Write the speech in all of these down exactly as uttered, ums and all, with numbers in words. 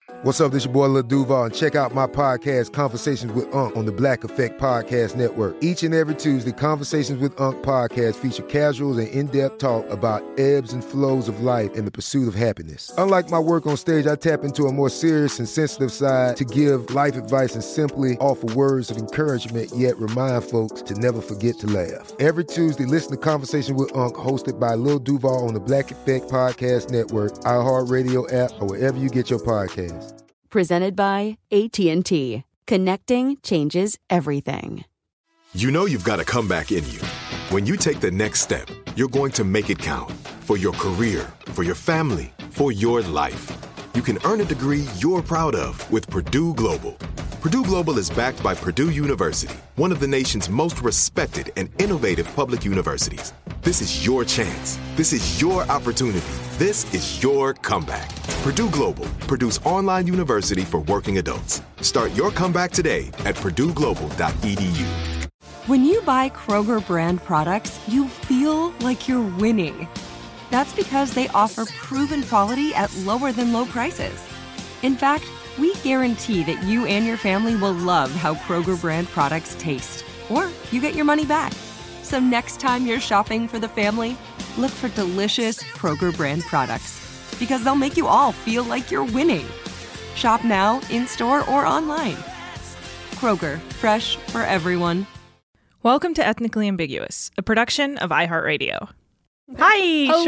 What's up, this your boy Lil Duval, and check out my podcast, Conversations with Unc, on the Black Effect Podcast Network. Each and every Tuesday, Conversations with Unc podcast feature casuals and in-depth talk about ebbs and flows of life and the pursuit of happiness. Unlike my work on stage, I tap into a more serious and sensitive side to give life advice and simply offer words of encouragement, yet remind folks to never forget to laugh. Every Tuesday, listen to Conversations with Unc, hosted by Lil Duval on the Black Effect Podcast Network, iHeartRadio app, or wherever you get your podcasts. Presented by A T and T. Connecting changes everything. You know you've got a comeback in you. When you take the next step, you're going to make it count. For your career, for your family, for your life. You can earn a degree you're proud of with Purdue Global. Purdue Global is backed by Purdue University, one of the nation's most respected and innovative public universities. This is your chance. This is your opportunity. This is your comeback. Purdue Global, Purdue's online university for working adults. Start your comeback today at purdue global dot e d u. When you buy Kroger brand products, you feel like you're winning. That's because they offer proven quality at lower than low prices. In fact, we guarantee that you and your family will love how Kroger brand products taste, or you get your money back. So next time you're shopping for the family, look for delicious Kroger brand products, because they'll make you all feel like you're winning. Shop now, in-store, or online. Kroger, fresh for everyone. Welcome to Ethnically Ambiguous, a production of iHeartRadio. Hi, Shireen.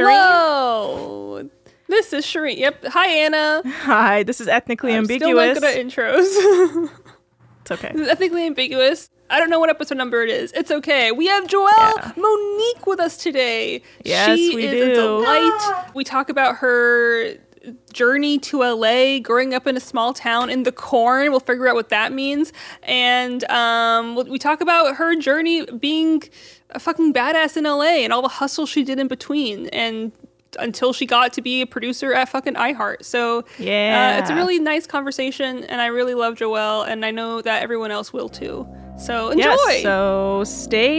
Hello. This is Shireen. Yep. Hi, Anna. Hi, this is Ethnically I'm Ambiguous. Still not good at intros. It's okay. This is Ethnically Ambiguous. I don't know what episode number it is. It's okay. We have Joelle Yeah. Monique with us today. Yes, she we is do. a delight. We talk about her journey to L A, growing up in a small town in the corn. We'll figure out what that means. And um, we talk about her journey being a fucking badass in L A and all the hustle she did in between. And until she got to be a producer at fucking iHeart. So Yeah. uh, it's a really nice conversation, and I really love Joelle, and I know that everyone else will too. So enjoy! Yes, so stay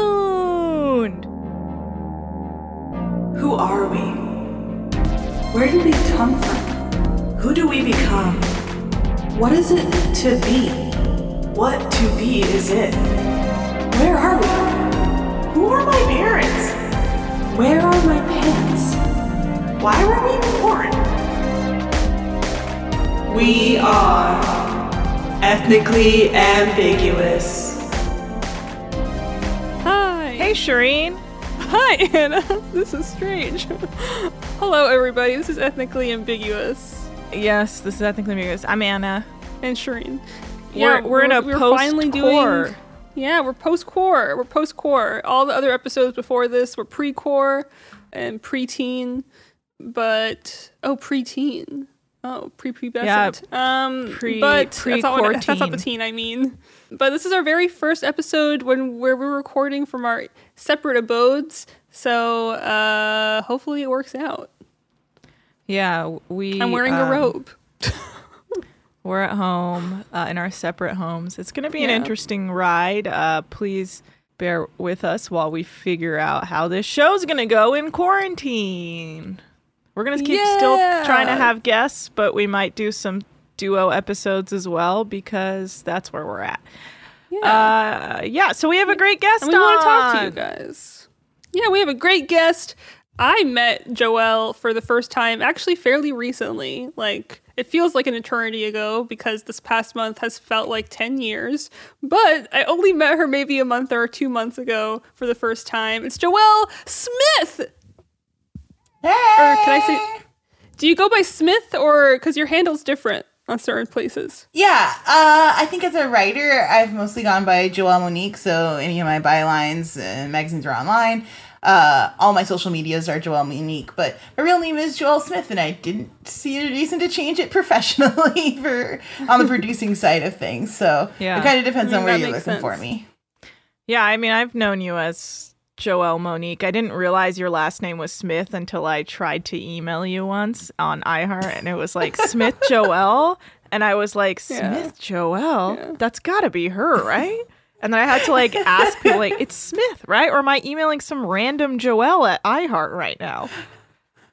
tuned. Who are we? Where did we come from? Who do we become? What is it to be? What to be is it? Where are we? Who are my parents? Where are my pants? Why were we born? We are ethnically ambiguous. Hi! Hey, Shireen. Hi, Anna! This is strange. Hello, everybody. This is Ethnically Ambiguous. Yes, this is Ethnically Ambiguous. I'm Anna. And Shireen. We're, we're in a we're finally post-core. doing. Yeah, we're post-core. We're post-core. All the other episodes before this were pre-core and pre-teen. But oh, pre-teen, oh, pre-pubescent. Yeah, um, pre, but pre that's not, what, that's not the teen I mean. But this is our very first episode when where we're recording from our separate abodes. So uh, hopefully it works out. Yeah, we. I'm wearing um, a robe. We're at home uh, in our separate homes. It's going to be Yeah. an interesting ride. Uh, please bear with us while we figure out how this show's going to go in quarantine. We're going to keep Yeah. still trying to have guests, but we might do some duo episodes as well because that's where we're at. Yeah. Uh, yeah, so we have a great guest and we on. want to talk to you guys. Yeah, we have a great guest. I met Joelle for the first time actually fairly recently. Like, it feels like an eternity ago because this past month has felt like ten years. But I only met her maybe a month or two months ago for the first time. It's Joelle Smith! Hey! Or can I say, do you go by Smith or, because your handle's different on certain places? Yeah, uh, I think as a writer, I've mostly gone by Joelle Monique, so any of my bylines and magazines are online. Uh, all my social medias are Joelle Monique, but my real name is Joelle Smith, and I didn't see a reason to change it professionally for on the producing side of things. So Yeah. it kind of depends I mean, on where that you're makes looking sense. for me. Yeah, I mean, I've known you as Joelle Monique. I didn't realize your last name was Smith until I tried to email you once on iHeart, and it was like Smith Joelle, and I was like, Smith Yeah. Joelle? Yeah. That's gotta be her, right? And then I had to like ask people, like, it's Smith, right? Or am I emailing some random Joelle at iHeart right now?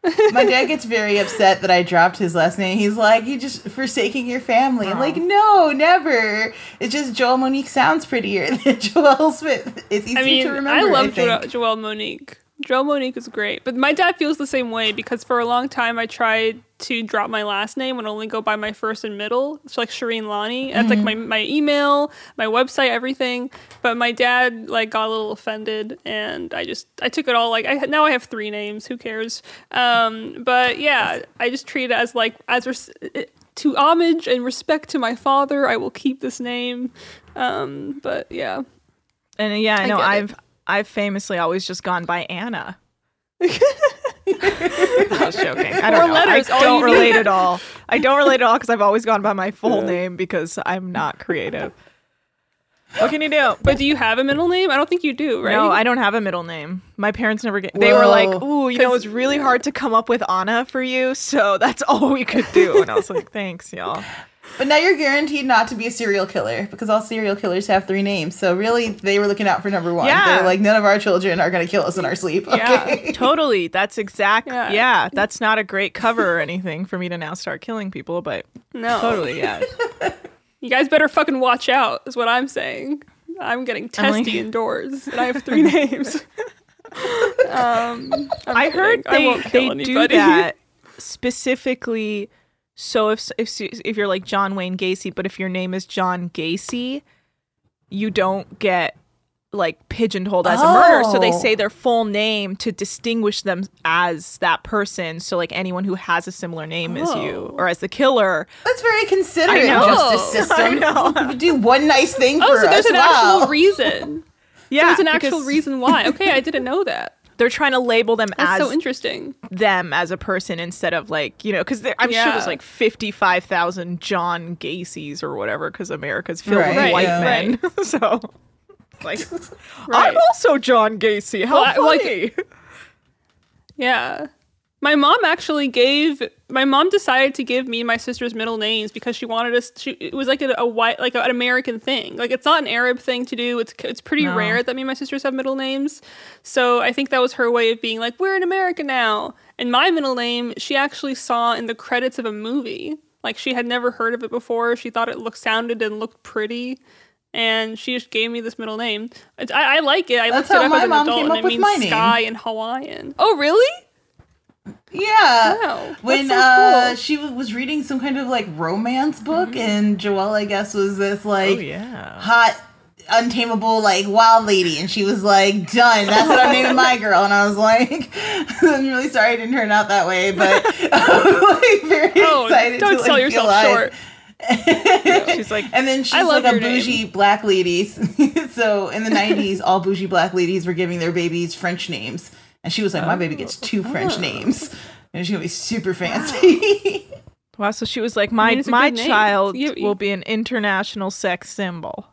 My dad gets very upset that I dropped his last name. He's like, "You just forsaking your family." I'm like, no, never. It's just Joelle Monique sounds prettier than Joelle Smith. It's easier I mean, to remember. I love I think. Jo- Joelle Monique. Joelle Monique is great, but my dad feels the same way because for a long time I tried to drop my last name and only go by my first and middle. It's like Shireen Lani. That's mm-hmm. like my, my email, my website, everything. But my dad like got a little offended, and I just I took it all like I now I have three names. Who cares? Um, but yeah, I just treat it as like as res- to homage and respect to my father. I will keep this name. Um, but yeah, and yeah, I know I I've. It. I've famously always just gone by Anna. I was joking. I don't Four know. letters, I all don't you relate need. at all. I don't relate at all because I've always gone by my full name because I'm not creative. What can you do? But do you have a middle name? I don't think you do, right? No, I don't have a middle name. My parents never get. They were like, "Ooh, you know, it's really hard to come up with Anna for you, so that's all we could do." And I was like, "Thanks, y'all." But now you're guaranteed not to be a serial killer because all serial killers have three names. So really, they were looking out for number one. Yeah. They're like, none of our children are going to kill us in our sleep. Okay? Yeah, totally. That's exact. Yeah. Yeah, that's not a great cover or anything for me to now start killing people, but No. totally, yeah. You guys better fucking watch out, is what I'm saying. I'm getting testy Emily? indoors, and I have three names. um, I'm I kidding. heard I they, won't kill they do anybody. that specifically. So if, if if you're like John Wayne Gacy, but if your name is John Gacy, you don't get like pigeonholed as a murderer. So they Oh. say their full name to distinguish them as that person. So like anyone who has a similar name as you Oh. or as the killer. That's very considerate I know. justice system. I know. You do one nice thing for Oh, so us. there's an wow. actual reason. Yeah, There's an actual because reason why. Okay, I didn't know that. they're trying to label them That's as so interesting. them as a person instead of like, you know, because I'm sure Yeah. there's like fifty-five thousand John Gacy's or whatever because America's filled Right, with white yeah. men. so, like, Right. I'm also John Gacy. How Well, I- like- funny. Yeah. My mom actually gave my mom decided to give me and my sister's middle names because she wanted us she it was like a, a white like an American thing. Like it's not an Arab thing to do. It's it's pretty No. rare that me and my sisters have middle names. So I think that was her way of being like, we're in America now. And my middle name she actually saw in the credits of a movie. Like she had never heard of it before. She thought it looked sounded and looked pretty. And she just gave me this middle name. It's, I, I like it. I That's looked it how up my as an mom adult came and up it with means my name. sky in Hawaiian. Oh, really? Yeah. Wow, When that's so uh, cool. she w- was reading some kind of like romance book, and Joelle, I guess, was this like Oh, yeah. hot, untamable, like wild lady, and she was like, "Done. That's what I'm naming my girl." And I was like, "I'm really sorry it didn't turn out that way, but I'm like very Oh, excited don't to like sell be yourself alive." short. She's like, And then she's I love like a your name. bougie black lady. So in the nineties, all bougie black ladies were giving their babies French names. And she was like, my baby gets two French names. And she's going to be super fancy. wow. So she was like, my mean, it's a my good name. child You- you- will be an international sex symbol.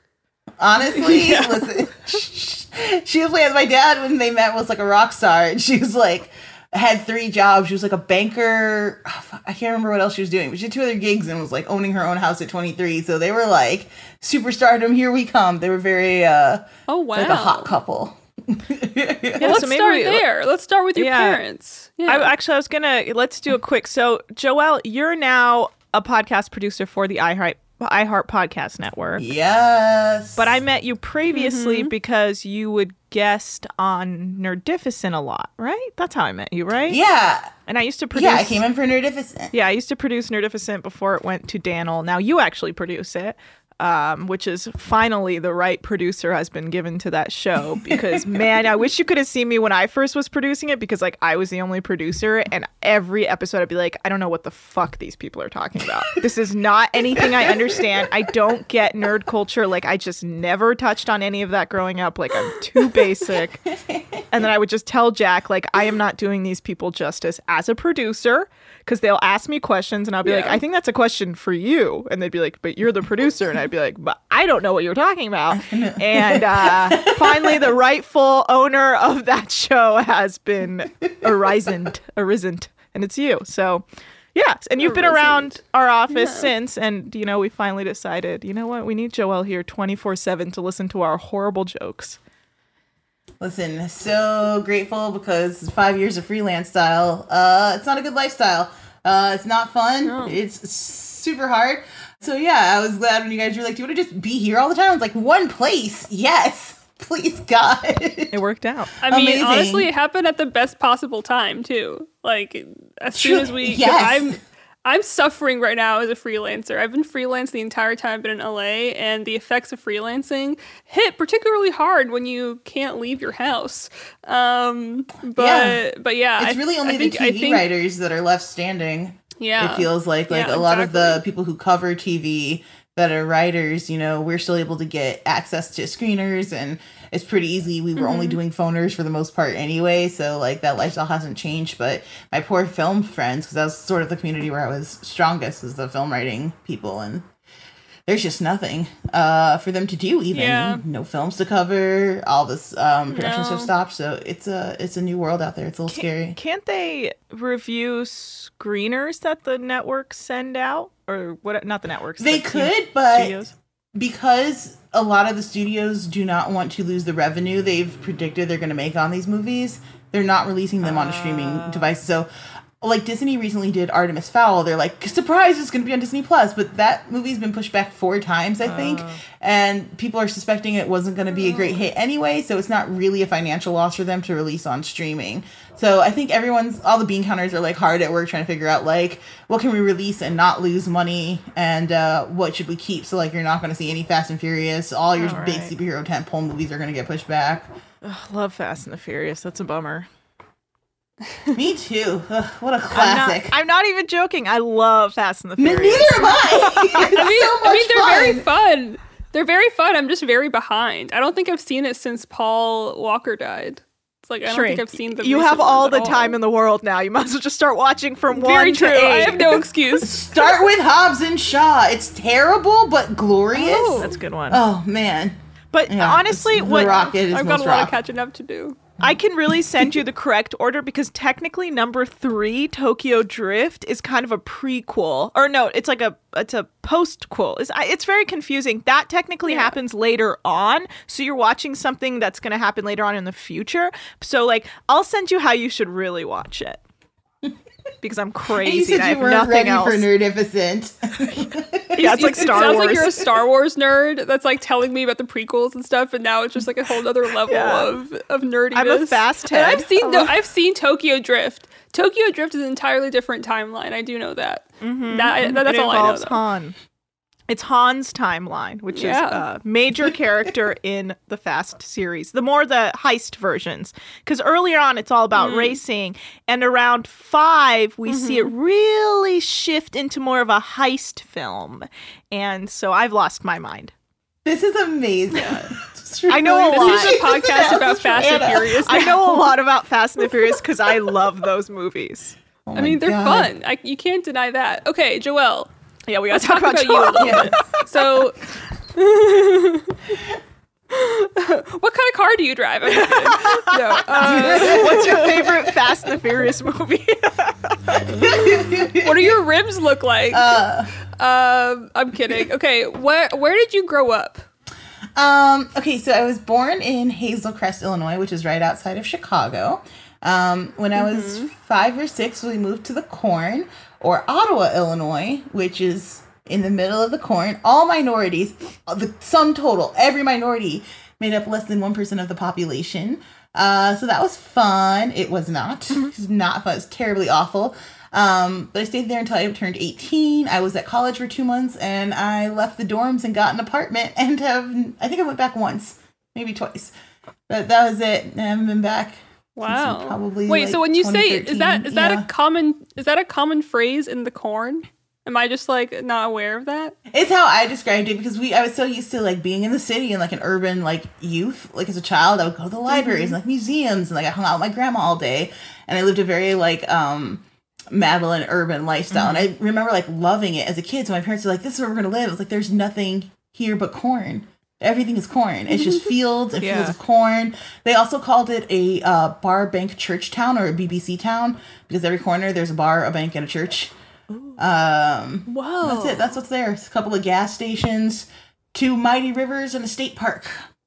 Honestly, listen. She was like, my dad, when they met, was like a rock star. And she was like, had three jobs. She was like a banker. Oh, fuck, I can't remember what else she was doing. But she had two other gigs and was like owning her own house at twenty-three. So they were like, superstardom, here we come. They were very, uh, Oh wow. like a hot couple. Well, Yeah, let's so maybe start we- there. Let's start with your Yeah. parents. Yeah. I, actually, I was gonna let's do a quick. So, Joelle, you're now a podcast producer for the iHeart iHeart Podcast Network. Yes. But I met you previously Mm-hmm. because you would guest on Nerdificent a lot, right? That's how I met you, right? Yeah. And I used to produce. Yeah, I came in for Nerdificent. Yeah, I used to produce Nerdificent before it went to Daniel. Now you actually produce it, um, which is finally the right producer has been given to that show. Because man, I wish you could have seen me when I first was producing it. Because like I was the only producer, and every episode I'd be like, I don't know what the fuck these people are talking about. This is not anything I understand. I don't get nerd culture. Like I just never touched on any of that growing up. Like I'm too basic. And then I would just tell Jack, like, I am not doing these people justice as a producer, because they'll ask me questions and I'll be like, Yeah. I think that's a question for you. And they'd be like, but you're the producer. And I'd be like, but I don't know what you're talking about. And uh, finally, the rightful owner of that show has been arisen, arisen, and it's you. So, yeah. And you've been around our office Yeah. since. And, you know, we finally decided, you know what? We need Joelle here twenty-four seven to listen to our horrible jokes. Listen, so grateful because five years of freelance style. Uh, it's not a good lifestyle. Uh, it's not fun. No. It's super hard. So yeah, I was glad when you guys were like, "Do you want to just be here all the time?" I was like, "One place, yes, please, God." It worked out. I mean, Amazing. honestly, it happened at the best possible time too. Like as soon True. as we, Yes. I'm, I'm suffering right now as a freelancer. I've been freelance the entire time I've been in L A, and the effects of freelancing hit particularly hard when you can't leave your house. Um, but Yeah. but yeah, It's I- really only I think, the T V I think, waiting that are left standing. Yeah, It feels like like Yeah, a lot of the exactly. people who cover T V that are writers, you know, we're still able to get access to screeners, and it's pretty easy. We were Mm-hmm. only doing phoners for the most part anyway, so like that lifestyle hasn't changed. But my poor film friends, because that was sort of the community where I was strongest, is the film writing people, and there's just nothing uh, for them to do. Even Yeah. no films to cover. All this um, productions No. have stopped, so it's a it's a new world out there. It's a little scary. Can't they review screeners that the networks send out, or what? Not the networks. They the t- could, but studios? because a lot of the studios do not want to lose the revenue they've predicted they're going to make on these movies, they're not releasing them on a streaming device. So, like Disney recently did Artemis Fowl, they're like, surprise, it's going to be on Disney Plus, but that movie's been pushed back four times, I think, and people are suspecting it wasn't going to be a great hit anyway, so it's not really a financial loss for them to release on streaming. So I think everyone's, all the bean counters are like hard at work trying to figure out like, what can we release and not lose money, and uh, what should we keep? So like, you're not going to see any Fast and Furious. All your All big right. superhero tentpole movies are going to get pushed back. Ugh, love Fast and the Furious. That's a bummer. Me too. Ugh, what a I'm not, classic. I'm not even joking. I love Fast and the Me- Furious. Neither am I. It's I mean, so I much mean, they're fun. very fun. They're very fun. I'm just very behind. I don't think I've seen it since Paul Walker died. It's like I don't Sure. think I've seen the. You recent have all ones the at time in the world now. You might as well just start watching from Very one true. to eight. I have no excuse. Start with Hobbs and Shaw. It's terrible but glorious. Oh. That's a good one. Oh man. But Yeah, honestly, it's- what The Rock is I've got most a lot rock. of catching up to do. I can really send you the correct order because technically number three, Tokyo Drift, is kind of a prequel, or no, it's like a it's a postquel. It's I- it's very confusing. That technically Yeah. happens later on, so you're watching something that's going to happen later on in the future. So like, I'll send you how you should really watch it because I'm And crazy. you said and I you have weren't nothing ready else. for Nerdificent. Yeah, it's like it Star sounds Wars. like you're a Star Wars nerd that's like telling me about the prequels and stuff, and now it's just like a whole other level Yeah. of of nerdiness. I'm a fast And head. I've seen I'm the, a- I've seen Tokyo Drift. Tokyo Drift is an entirely different timeline. I do know that. Mhm. That, that- that's it all I know. involves Though. Han. It's Han's timeline, which Yeah. is a major character in the Fast series. The more the heist versions, because earlier on it's all about Mm. racing, and around five we see it Mm-hmm. really shift into more of a heist film, and so I've lost my mind. This is amazing. I know a This lot. is a podcast about Fast and Anna. Furious. I know a lot about Fast and the Furious because I love those movies. Oh I mean, my they're God. fun. I, you can't deny that. Okay, Joelle. Yeah, we gotta Let's talk, talk about, about you a Joel. little Yes. bit. So, what kind of car do you drive? I'm kidding. No, uh, What's your favorite Fast and the Furious movie? what do your ribs look like? Uh, Um, I'm kidding. Okay, where where did you grow up? Um, okay, so I was born in Hazel Crest, Illinois, which is right outside of Chicago. Um, when I was five or six, we moved to the Corn, or Ottawa, Illinois, which is in the middle of the Corn. All minorities, the sum total, every minority made up less than one percent of the population. Uh, so that was fun. It was not. It was not fun. It was terribly awful. Um, but I stayed there until I turned eighteen. I was at college for two months and I left the dorms and got an apartment and have, I think I went back once, maybe twice. But that was it. I haven't been back. Wow. Probably Wait, like so when you say is that twenty thirteen, is that yeah. a common is that a common phrase in the Corn? Am I just like not aware of that? It's how I described it because we I was so used to like being in the city and like an urban like youth. Like as a child, I would go to the libraries and like museums and like I hung out with my grandma all day and I lived a very like um Madeline urban lifestyle. And I remember like loving it as a kid. So my parents were like, this is where we're gonna live. It's like there's nothing here but corn. Everything is corn. It's just fields and Yeah. fields of corn. They also called it a uh, bar, bank, church town or a B B C town because every corner there's a bar, a bank, and a church. Um, Whoa. that's it. That's what's there. It's a couple of gas stations, two mighty rivers, and a state park.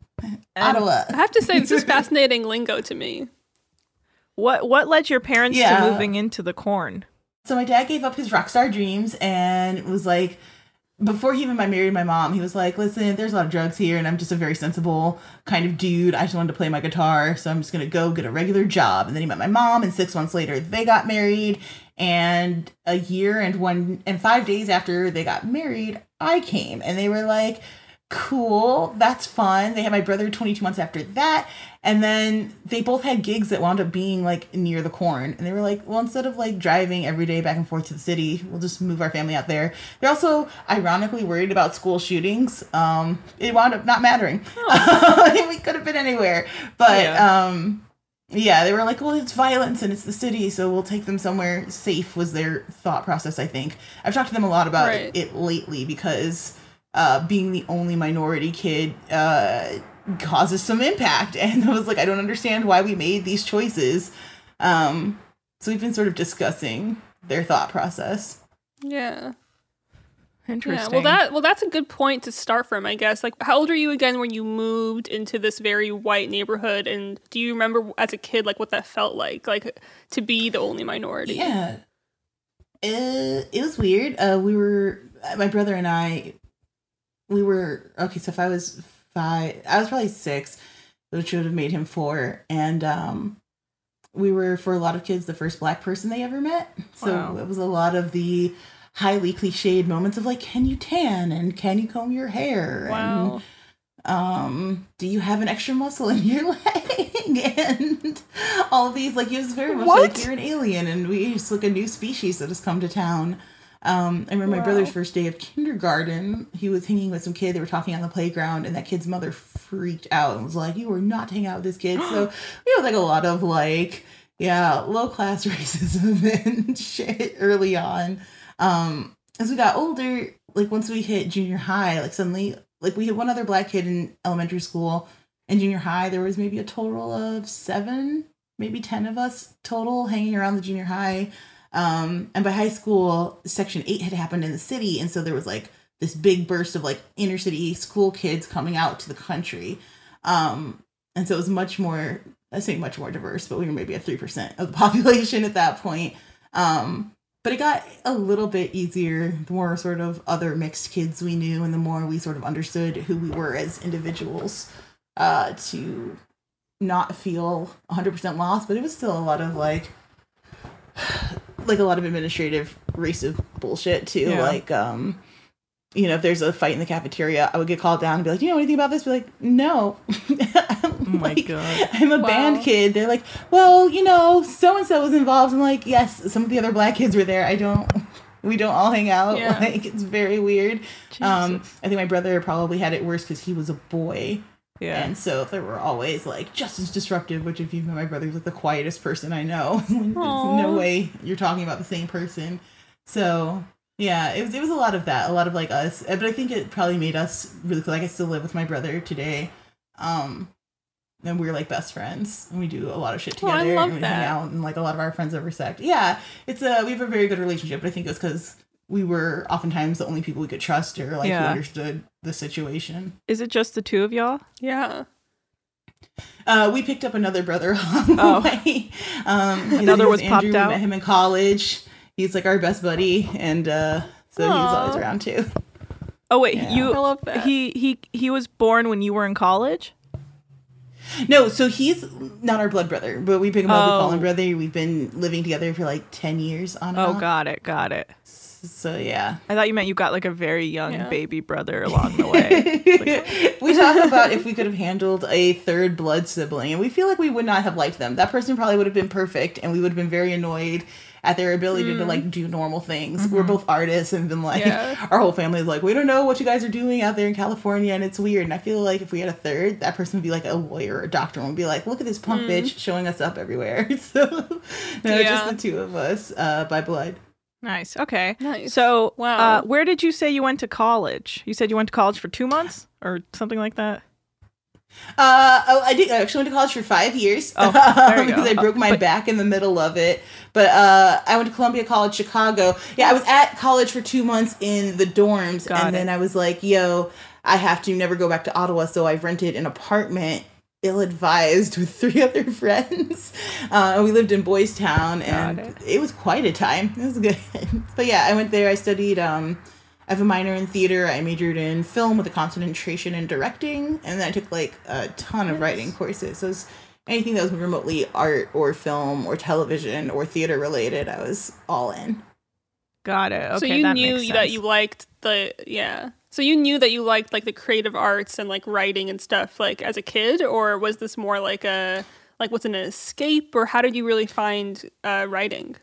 Ottawa. I have to say, this is fascinating lingo to me. What what led your parents Yeah. to moving into the corn? So my dad gave up his rock star dreams and was like, before he even married my mom, he was like, listen, there's a lot of drugs here and I'm just a very sensible kind of dude. I just wanted to play my guitar, so I'm just going to go get a regular job. And then he met my mom, and six months later they got married. And a year and one and five days after they got married, I came, and they were like, cool, that's fun. They had my brother twenty-two months after that. And then they both had gigs that wound up being like near the corn. And they were like, well, instead of like driving every day back and forth to the city, we'll just move our family out there. They're also ironically worried about school shootings. Um, it wound up not mattering. Oh. We could have been anywhere. But yeah. um, yeah, they were like, well, it's violence and it's the city, so we'll take them somewhere safe, was their thought process, I think. I've talked to them a lot about right. it lately because uh, being the only minority kid uh, causes some impact. And I was like, I don't understand why we made these choices. Um, so we've been sort of discussing their thought process. Yeah. Interesting. Yeah, well, that well, that's a good point to start from, I guess. Like, how old are you again when you moved into this very white neighborhood? And do you remember as a kid, like, what that felt like, like to be the only minority? Yeah, it, it was weird. Uh, we were, my brother and I, we were okay. So if I was five, I was probably six, which would have made him four, and um, we were, for a lot of kids, the first Black person they ever met. So Wow. it was a lot of the highly cliched moments of like, can you tan and can you comb your hair? Wow. And um, do you have an extra muscle in your leg? And all of these, like, it was very much What? like you're an alien and we just like a new species that has come to town. Um, I remember Wow. my brother's first day of kindergarten. He was hanging with some kid. They were talking on the playground, and that kid's mother freaked out and was like, "You were not to hang out with this kid." So we had like a lot of like, yeah, low class racism and shit early on. Um, as we got older, like once we hit junior high, like suddenly, like we had one other Black kid in elementary school. In junior high, there was maybe a total of seven, maybe ten of us total hanging around the junior high. Um, and by high school, Section eight had happened in the city. And so there was like this big burst of like inner city school kids coming out to the country. Um, and so it was much more, I say much more diverse, but we were maybe at three percent of the population at that point. Um, but it got a little bit easier the more sort of other mixed kids we knew, and the more we sort of understood who we were as individuals, uh, to not feel one hundred percent lost. But it was still a lot of like, like a lot of administrative racist bullshit too. Yeah. Like, um, you know, if there's a fight in the cafeteria, I would get called down and be like, "Do you know anything about this?" Be like, "No." Oh my like, God. I'm a Wow. band kid. They're like, "Well, you know, so and so was involved." I'm like, "Yes, some of the other Black kids were there. I don't. We don't all hang out." Yeah. Like, it's very weird. Um, Jesus. I think my brother probably had it worse because he was a boy. Yeah. And so there were always like just as disruptive, which if you know my brother's like the quietest person I know. There's no Aw. way you're talking about the same person. So yeah, it was it was a lot of that, a lot of like us. But I think it probably made us really cool. Like I still live with my brother today. Um and we're like best friends and we do a lot of shit Oh, I together love and we that. hang out, and like a lot of our friends intersect. Yeah. It's a we have a very good relationship, but I think it's because we were oftentimes the only people we could trust or like who Yeah. understood the situation. Is it just the two of y'all? Yeah. Uh, we picked up another brother along the Oh. way. Um, his Another name was popped Andrew. We out? met him in college. He's like our best buddy, and uh, so he was Aw. always around too. Oh wait, Yeah. you I love that. he he he was born when you were in college? No, so he's not our blood brother, but we pick him up. We call Oh. him brother. We've been living together for like ten years on and Oh, off. got it, got it. So yeah. I thought you meant you got like a very young Yeah. baby brother along the way. We talk about if we could have handled a third blood sibling, and we feel like we would not have liked them. That person probably would have been perfect, and we would have been very annoyed at their ability to like do normal things. We're both artists and been like, Yeah. our whole family is like, we don't know what you guys are doing out there in California, and it's weird. And I feel like if we had a third, that person would be like a lawyer or a doctor and would be like, look at this punk bitch showing us up everywhere. So no, Yeah. just the two of us uh, by blood. Nice. Okay. Nice. So, Wow. uh, where did you say you went to college? You said you went to college for two months or something like that? Uh, oh, I did. I actually went to college for five years oh, there you because go. I broke my but, back in the middle of it. But uh, I went to Columbia College Chicago. Yeah, I was at college for two months in the dorms, Got and it. then I was like, "Yo, I have to never go back to Ottawa." So I rented an apartment, ill-advised, with three other friends. Uh, we lived in Boys Town, and it. it was quite a time. It was good. But yeah, I went there. I studied. Um, I have a minor in theater. I majored in film with a concentration in directing, and then I took like a ton of writing courses. So it was anything that was remotely art or film or television or theater related, I was all in. Got it. Okay, so you that knew makes that sense. you liked the yeah. So you knew that you liked like the creative arts and like writing and stuff like as a kid, or was this more like a like what's an escape, or how did you really find uh, writing?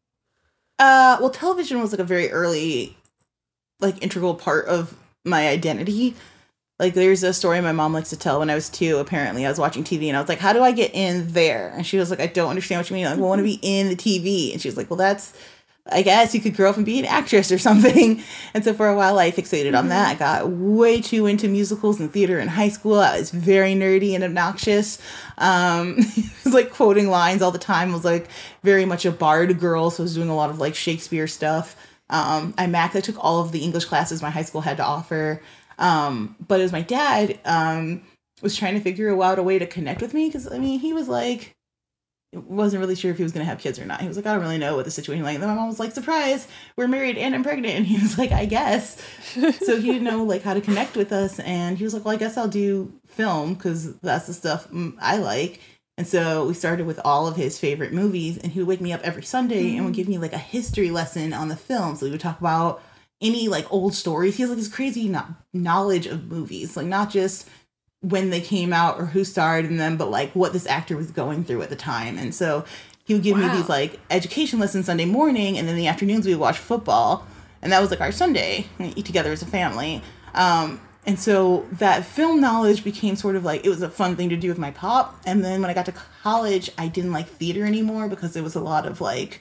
Uh, well, television was like a very early, like integral part of my identity. Like there's a story my mom likes to tell. When I was two, apparently I was watching T V and I was like, how do I get in there? And she was like, I don't understand what you mean. I'm like, well, I want to be in the T V. And she was like, well, that's, I guess you could grow up and be an actress or something. And so for a while I fixated on that. I got way too into musicals and theater in high school. I was very nerdy and obnoxious. Um, I was like quoting lines all the time. I was like very much a bard girl. So I was doing a lot of like Shakespeare stuff. Um, I maxed, I took all of the English classes my high school had to offer. Um, but it was my dad, um, was trying to figure out a way to connect with me. Cause I mean, he was like, wasn't really sure if he was going to have kids or not. He was like, I don't really know what the situation was like. And then my mom was like, surprise, we're married and I'm pregnant. And he was like, I guess. So he didn't know like how to connect with us. And he was like, well, I guess I'll do film because that's the stuff I like. And so we started with all of his favorite movies, and he would wake me up every Sunday mm-hmm. and would give me like a history lesson on the film. So we would talk about any like old stories. He has like this crazy no- knowledge of movies, like not just when they came out or who starred in them, but like what this actor was going through at the time. And so he would give wow. me these like education lessons Sunday morning, and then in the afternoons we would watch football, and that was like our Sunday. We eat together as a family. Um, and so that film knowledge became sort of like, it was a fun thing to do with my pop. And then when I got to college, I didn't like theater anymore because it was a lot of like,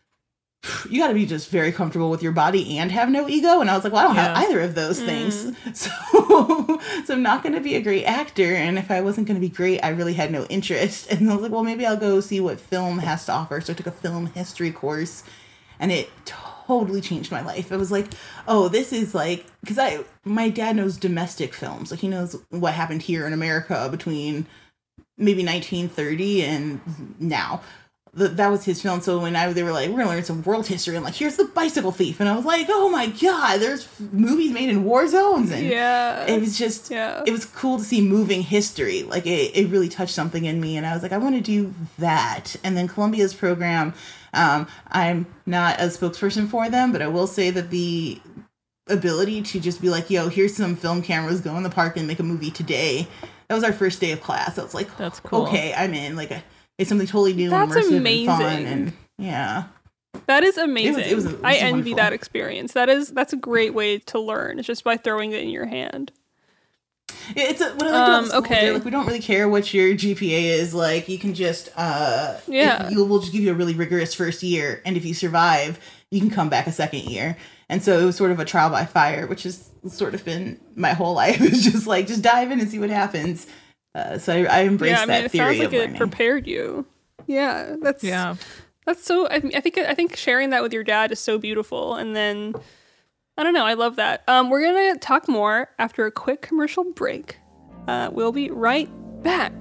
you got to be just very comfortable with your body and have no ego. And I was like, well, I don't yeah. have either of those things. Mm. So, so I'm not going to be a great actor. And if I wasn't going to be great, I really had no interest. And I was like, well, maybe I'll go see what film has to offer. So I took a film history course, and it totally changed my life. I was like, oh, this is like, because I, my dad knows domestic films. Like he knows what happened here in America between maybe nineteen thirty and now. The, that was his film. So when I they were like, we're gonna learn some world history, I'm like, here's the bicycle thief, and I was like, oh my god, there's movies made in war zones, and yeah, it was just yeah. it was cool to see moving history. Like it, it really touched something in me, and I was like, I want to do that. And then Columbia's program, um, I'm not a spokesperson for them, but I will say that the ability to just be like, yo, here's some film cameras, go in the park and make a movie today. That was our first day of class. I was like, that's cool. Okay, I'm in. Like a It's something totally new That's and immersive amazing. and fun, and yeah. That is amazing. It was, it was, it was I envy wonderful. that experience. That is that's a great way to learn. It's just by throwing it in your hand. Yeah, it's a, what I like about Um, the school okay. is like we don't really care what your G P A is. Like you can just uh Yeah. if you will just give you a really rigorous first year, and if you survive, you can come back a second year. And so it was sort of a trial by fire, which has sort of been my whole life. It's just like just dive in and see what happens. Uh, so I, I embrace yeah, I mean, that it theory sounds like of it learning. prepared you. Yeah, that's Yeah. That's so. I, I think. I think sharing that with your dad is so beautiful. And then, I don't know. I love that. Um, we're gonna talk more after a quick commercial break. Uh, we'll be right back.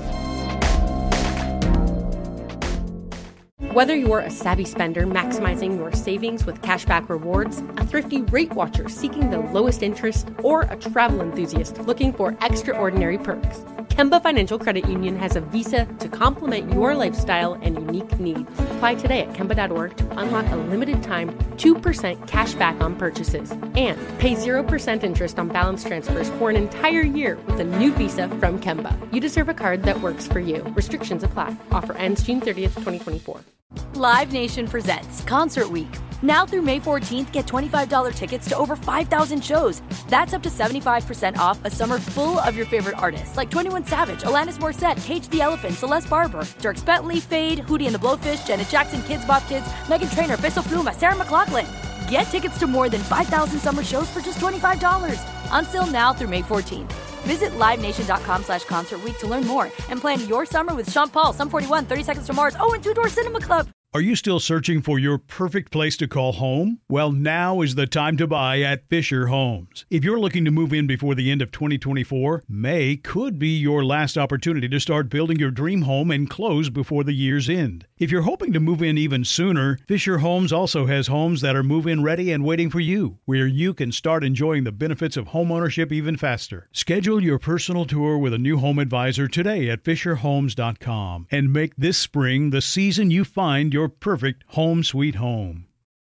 Whether you're a savvy spender maximizing your savings with cashback rewards, a thrifty rate watcher seeking the lowest interest, or a travel enthusiast looking for extraordinary perks, Kemba Financial Credit Union has a visa to complement your lifestyle and unique needs. Apply today at Kemba dot org to unlock a limited time two percent cash back on purchases and pay zero percent interest on balance transfers for an entire year with a new visa from Kemba. You deserve a card that works for you. Restrictions apply. Offer ends June thirtieth, twenty twenty-four. Live Nation presents Concert Week. Now through May fourteenth, get twenty-five dollars tickets to over five thousand shows. That's up to seventy-five percent off a summer full of your favorite artists like twenty-one Savage, Alanis Morissette, Cage the Elephant, Celeste Barber, Dierks Bentley, Fade, Hootie and the Blowfish, Janet Jackson, Kids Bop Kids, Meghan Trainor, Bissell Pluma, Sarah McLachlan. Get tickets to more than five thousand summer shows for just twenty-five dollars. On sale now through May fourteenth. Visit LiveNation.com slash Concert Week to learn more and plan your summer with Sean Paul, Sum forty-one, thirty Seconds to Mars, oh, and Two Door Cinema Club. Are you still searching for your perfect place to call home? Well, now is the time to buy at Fisher Homes. If you're looking to move in before the end of twenty twenty-four, May could be your last opportunity to start building your dream home and close before the year's end. If you're hoping to move in even sooner, Fisher Homes also has homes that are move-in ready and waiting for you, where you can start enjoying the benefits of homeownership even faster. Schedule your personal tour with a new home advisor today at Fisher Homes dot com and make this spring the season you find your Your perfect home sweet home.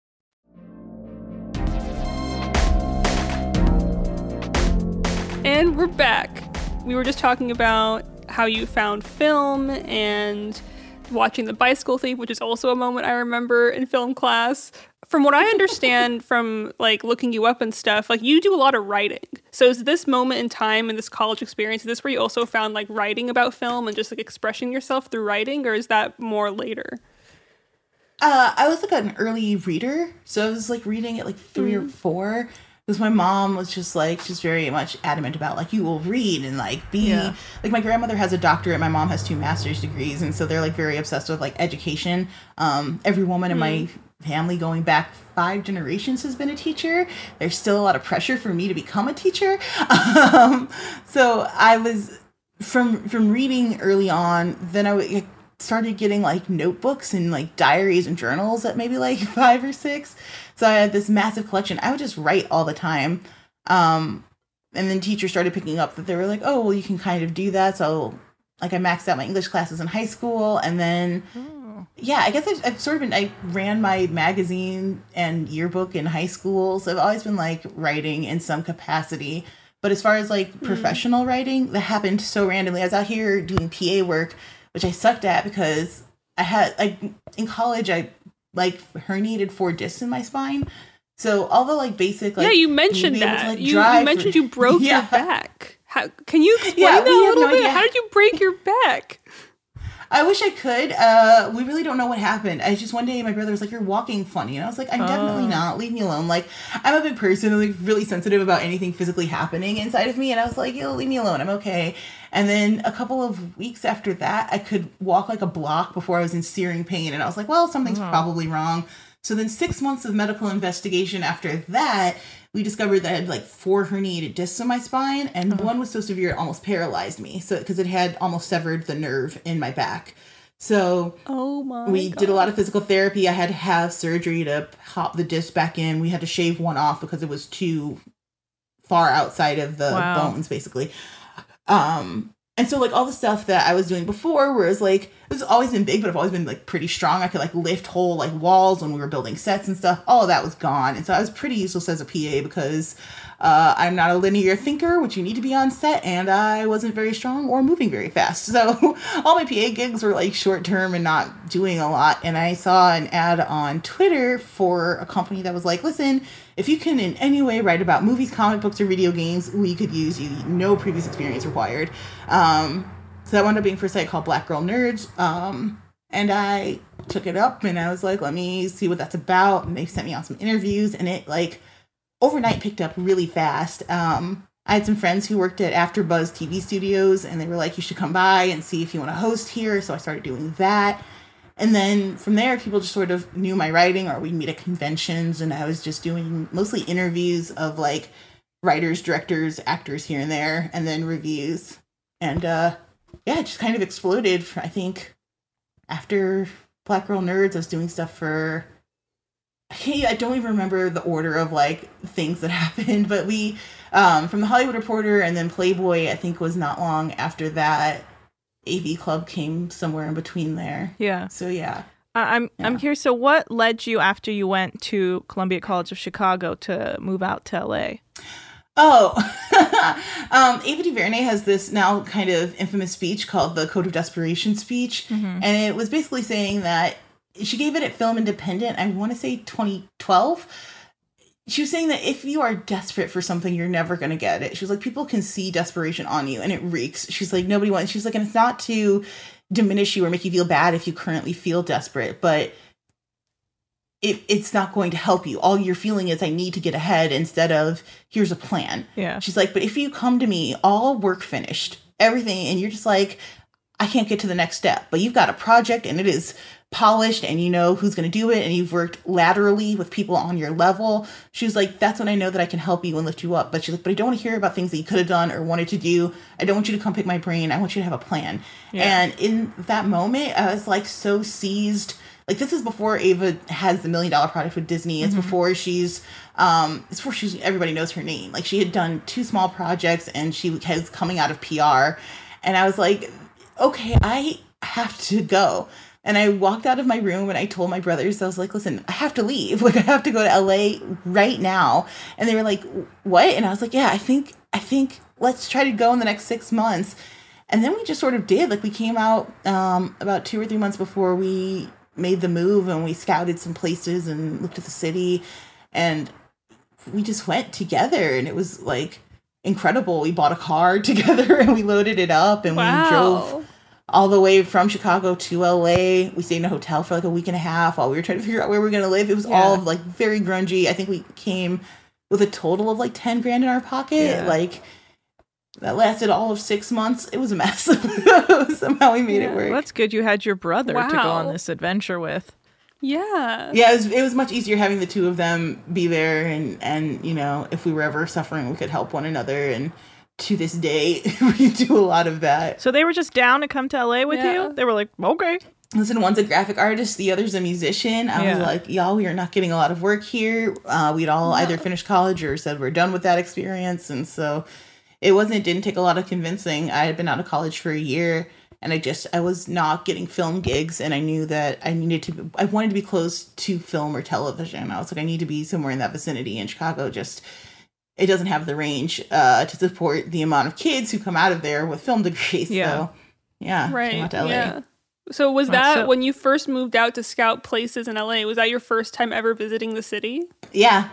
And we're back. We were just talking about how you found film and watching The Bicycle Thief, which is also a moment I remember in film class. From what I understand from like looking you up and stuff, like you do a lot of writing. So is this moment in time in this college experience, is this where you also found like writing about film and just like expressing yourself through writing, or is that more later? Uh, I was like an early reader, so I was like reading at like three mm. or four. Because my mom was just like, she's very much adamant about like, you will read and like be, yeah. like my grandmother has a doctorate, my mom has two master's degrees. And so they're like very obsessed with like education. Um, every woman mm. in my family going back five generations has been a teacher. There's still a lot of pressure for me to become a teacher. Um, so I was from, from reading early on, then I would started getting like notebooks and like diaries and journals at maybe like five or six. So I had this massive collection. I would just write all the time. Um, and then teachers started picking up that they were like, oh, well, you can kind of do that. So like I maxed out my English classes in high school. And then, oh. yeah, I guess I've, I've sort of been, I ran my magazine and yearbook in high school. So I've always been like writing in some capacity. But as far as like mm. professional writing, that happened so randomly. I was out here doing P A work, which I sucked at because I had, like, in college, I, like, herniated four discs in my spine. So all the, like, basic, like... Yeah, you mentioned that. To, like, you, you mentioned or, you broke yeah. your back. How, can you explain yeah, that a little no bit? Idea. How did you break your back? I wish I could. Uh, we really don't know what happened. I just, one day, my brother was like, you're walking funny. And I was like, I'm oh. definitely not. Leave me alone. Like, I'm a big person. I'm, like, really sensitive about anything physically happening inside of me. And I was like, yo, leave me alone. I'm okay. And then a couple of weeks after that, I could walk like a block before I was in searing pain. And I was like, well, something's oh. probably wrong. So then six months of medical investigation after that, we discovered that I had like four herniated discs in my spine. And oh. one was so severe, it almost paralyzed me. So because it had almost severed the nerve in my back. So oh my we God. did a lot of physical therapy. I had to have surgery to pop the disc back in. We had to shave one off because it was too far outside of the wow. bones, basically. Um, and so like all the stuff that I was doing before, whereas like, it was always been big, but I've always been like pretty strong. I could like lift whole like walls when we were building sets and stuff. All of that was gone. And so I was pretty useless as a P A because, uh, I'm not a linear thinker, which you need to be on set. And I wasn't very strong or moving very fast. So all my P A gigs were like short term and not doing a lot. And I saw an ad on Twitter for a company that was like, listen, if you can in any way write about movies, comic books, or video games, we could use you. No previous experience required. Um, so that wound up being for a site called Black Girl Nerds. Um, and I took it up and I was like, let me see what that's about. And they sent me on some interviews and it like overnight picked up really fast. Um, I had some friends who worked at AfterBuzz T V studios and they were like, you should come by and see if you want to host here. So I started doing that. And then from there, people just sort of knew my writing, or we'd meet at conventions, and I was just doing mostly interviews of like writers, directors, actors here and there, and then reviews. And uh, yeah, it just kind of exploded. For, I think after Black Girl Nerds, I was doing stuff for, I, I don't even remember the order of like things that happened, but we, um, from the Hollywood Reporter and then Playboy, I think was not long after that. A V Club came somewhere in between there. Yeah. So yeah. Uh, I'm yeah. I'm curious. So what led you after you went to Columbia College of Chicago to move out to L A? Oh, um, Ava DuVernay has this now kind of infamous speech called the Code of Desperation speech, mm-hmm. and it was basically saying that she gave it at Film Independent. I want to say twenty twelve. She was saying that if you are desperate for something, you're never going to get it. She was like, people can see desperation on you and it reeks. She's like, nobody wants, she's like, and it's not to diminish you or make you feel bad if you currently feel desperate, but it, it's not going to help you. All you're feeling is I need to get ahead instead of here's a plan. Yeah. She's like, but if you come to me all work finished, everything, and you're just like, I can't get to the next step, but you've got a project and it is polished and you know who's going to do it and you've worked laterally with people on your level. She was like, that's when I know that I can help you and lift you up. But she's like, but I don't want to hear about things that you could have done or wanted to do. I don't want you to come pick my brain. I want you to have a plan. Yeah. And in that moment, I was like so seized. Like, this is before Ava has the million dollar project with Disney. It's mm-hmm. before she's, um, it's before she's, everybody knows her name. Like, she had done two small projects and she was coming out of P R. And I was like, okay, I have to go. And I walked out of my room and I told my brothers, I was like, listen, I have to leave. Like, I have to go to L A right now. And they were like, what? And I was like, yeah, I think, I think let's try to go in the next six months. And then we just sort of did. Like, we came out um, about two or three months before we made the move and we scouted some places and looked at the city. And we just went together and it was like incredible. We bought a car together and we loaded it up and wow. we drove all the way from Chicago to L A. We stayed in a hotel for like a week and a half while we were trying to figure out where we were going to live. It was yeah. all like very grungy. I think we came with a total of like ten grand in our pocket. Yeah. Like, that lasted all of six months. It was a mess. Somehow we made yeah. it work. Well, that's good you had your brother wow. to go on this adventure with. Yeah. Yeah, it was, it was much easier having the two of them be there. And, and, you know, if we were ever suffering, we could help one another. And to this day, we do a lot of that. So they were just down to come to L A with yeah. you? They were like, okay. Listen, one's a graphic artist, the other's a musician. I yeah. was like, y'all, we are not getting a lot of work here. Uh, we'd all no. either finished college or said we're done with that experience. And so it wasn't, it didn't take a lot of convincing. I had been out of college for a year and I just, I was not getting film gigs. And I knew that I needed to, I wanted to be close to film or television. I was like, I need to be somewhere in that vicinity. In Chicago, just, it doesn't have the range uh, to support the amount of kids who come out of there with film degrees. Yeah. So, yeah. Right. Came out to L A. Yeah. So was that so, when you first moved out to scout places in L A? Was that your first time ever visiting the city? Yeah.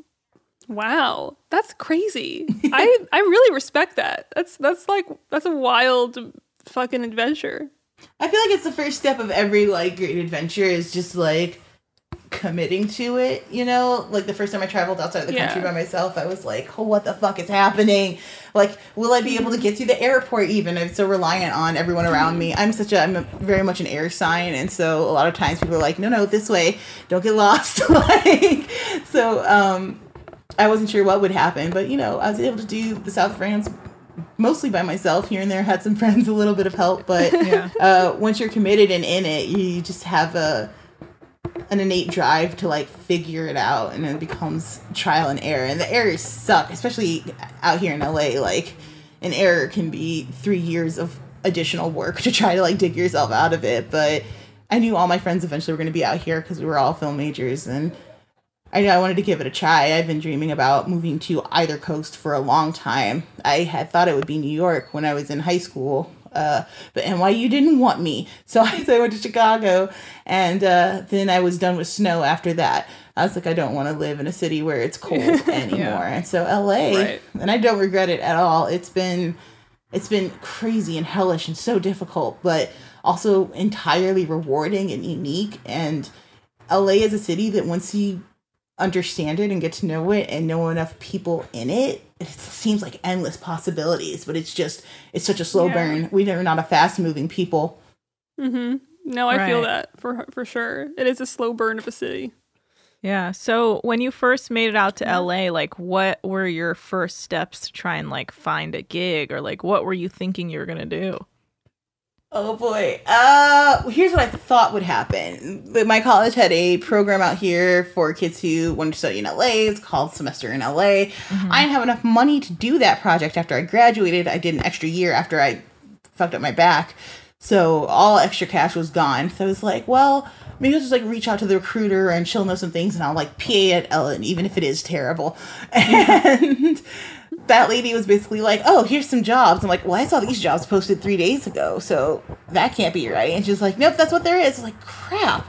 Wow. That's crazy. I, I really respect that. That's that's like, that's a wild fucking adventure. I feel like it's the first step of every like great adventure is just like committing to it, you know? Like the first time I traveled outside of the yeah. country by myself, I was like, oh, what the fuck is happening? Like, will I be able to get to the airport even? I'm so reliant on everyone around me. I'm such a, I'm a, very much an air sign. And so a lot of times people are like, no, no, this way, don't get lost. Like, so um, I wasn't sure what would happen, but you know, I was able to do the South of France mostly by myself. Here and there, had some friends, a little bit of help, but yeah. uh, once you're committed and in it, you just have a an innate drive to like figure it out, and it becomes trial and error. And the errors suck, especially out here in L A. Like, an error can be three years of additional work to try to like dig yourself out of it. But I knew all my friends eventually were going to be out here because we were all film majors, and I knew I wanted to give it a try. I've been dreaming about moving to either coast for a long time. I had thought it would be New York when I was in high school. Uh, but N Y U didn't want me. So I, so I went to Chicago, and uh, then I was done with snow after that. I was like, I don't want to live in a city where it's cold anymore. Yeah. And so L A, right. and I don't regret it at all. It's been, it's been crazy and hellish and so difficult, but also entirely rewarding and unique. And L A is a city that once you understand it and get to know it and know enough people in it, it seems like endless possibilities, but it's just, it's such a slow yeah. burn. We are not a fast moving people. Mm-hmm. No, I right. feel that for for sure. It is a slow burn of a city. Yeah. So when you first made it out to L A, like what were your first steps to try and like find a gig, or like what were you thinking you were going to do? Oh boy. Uh, here's what I thought would happen. My college had a program out here for kids who wanted to study in L A. It's called Semester in L A. Mm-hmm. I didn't have enough money to do that project after I graduated. I did an extra year after I fucked up my back. So all extra cash was gone. So I was like, well, maybe I'll just like reach out to the recruiter and she'll know some things and I'll like P A at Ellen, even if it is terrible. And that lady was basically like, oh, here's some jobs. I'm like, well, I saw these jobs posted three days ago, so that can't be right. And she's like, nope, that's what there is. I'm like, crap.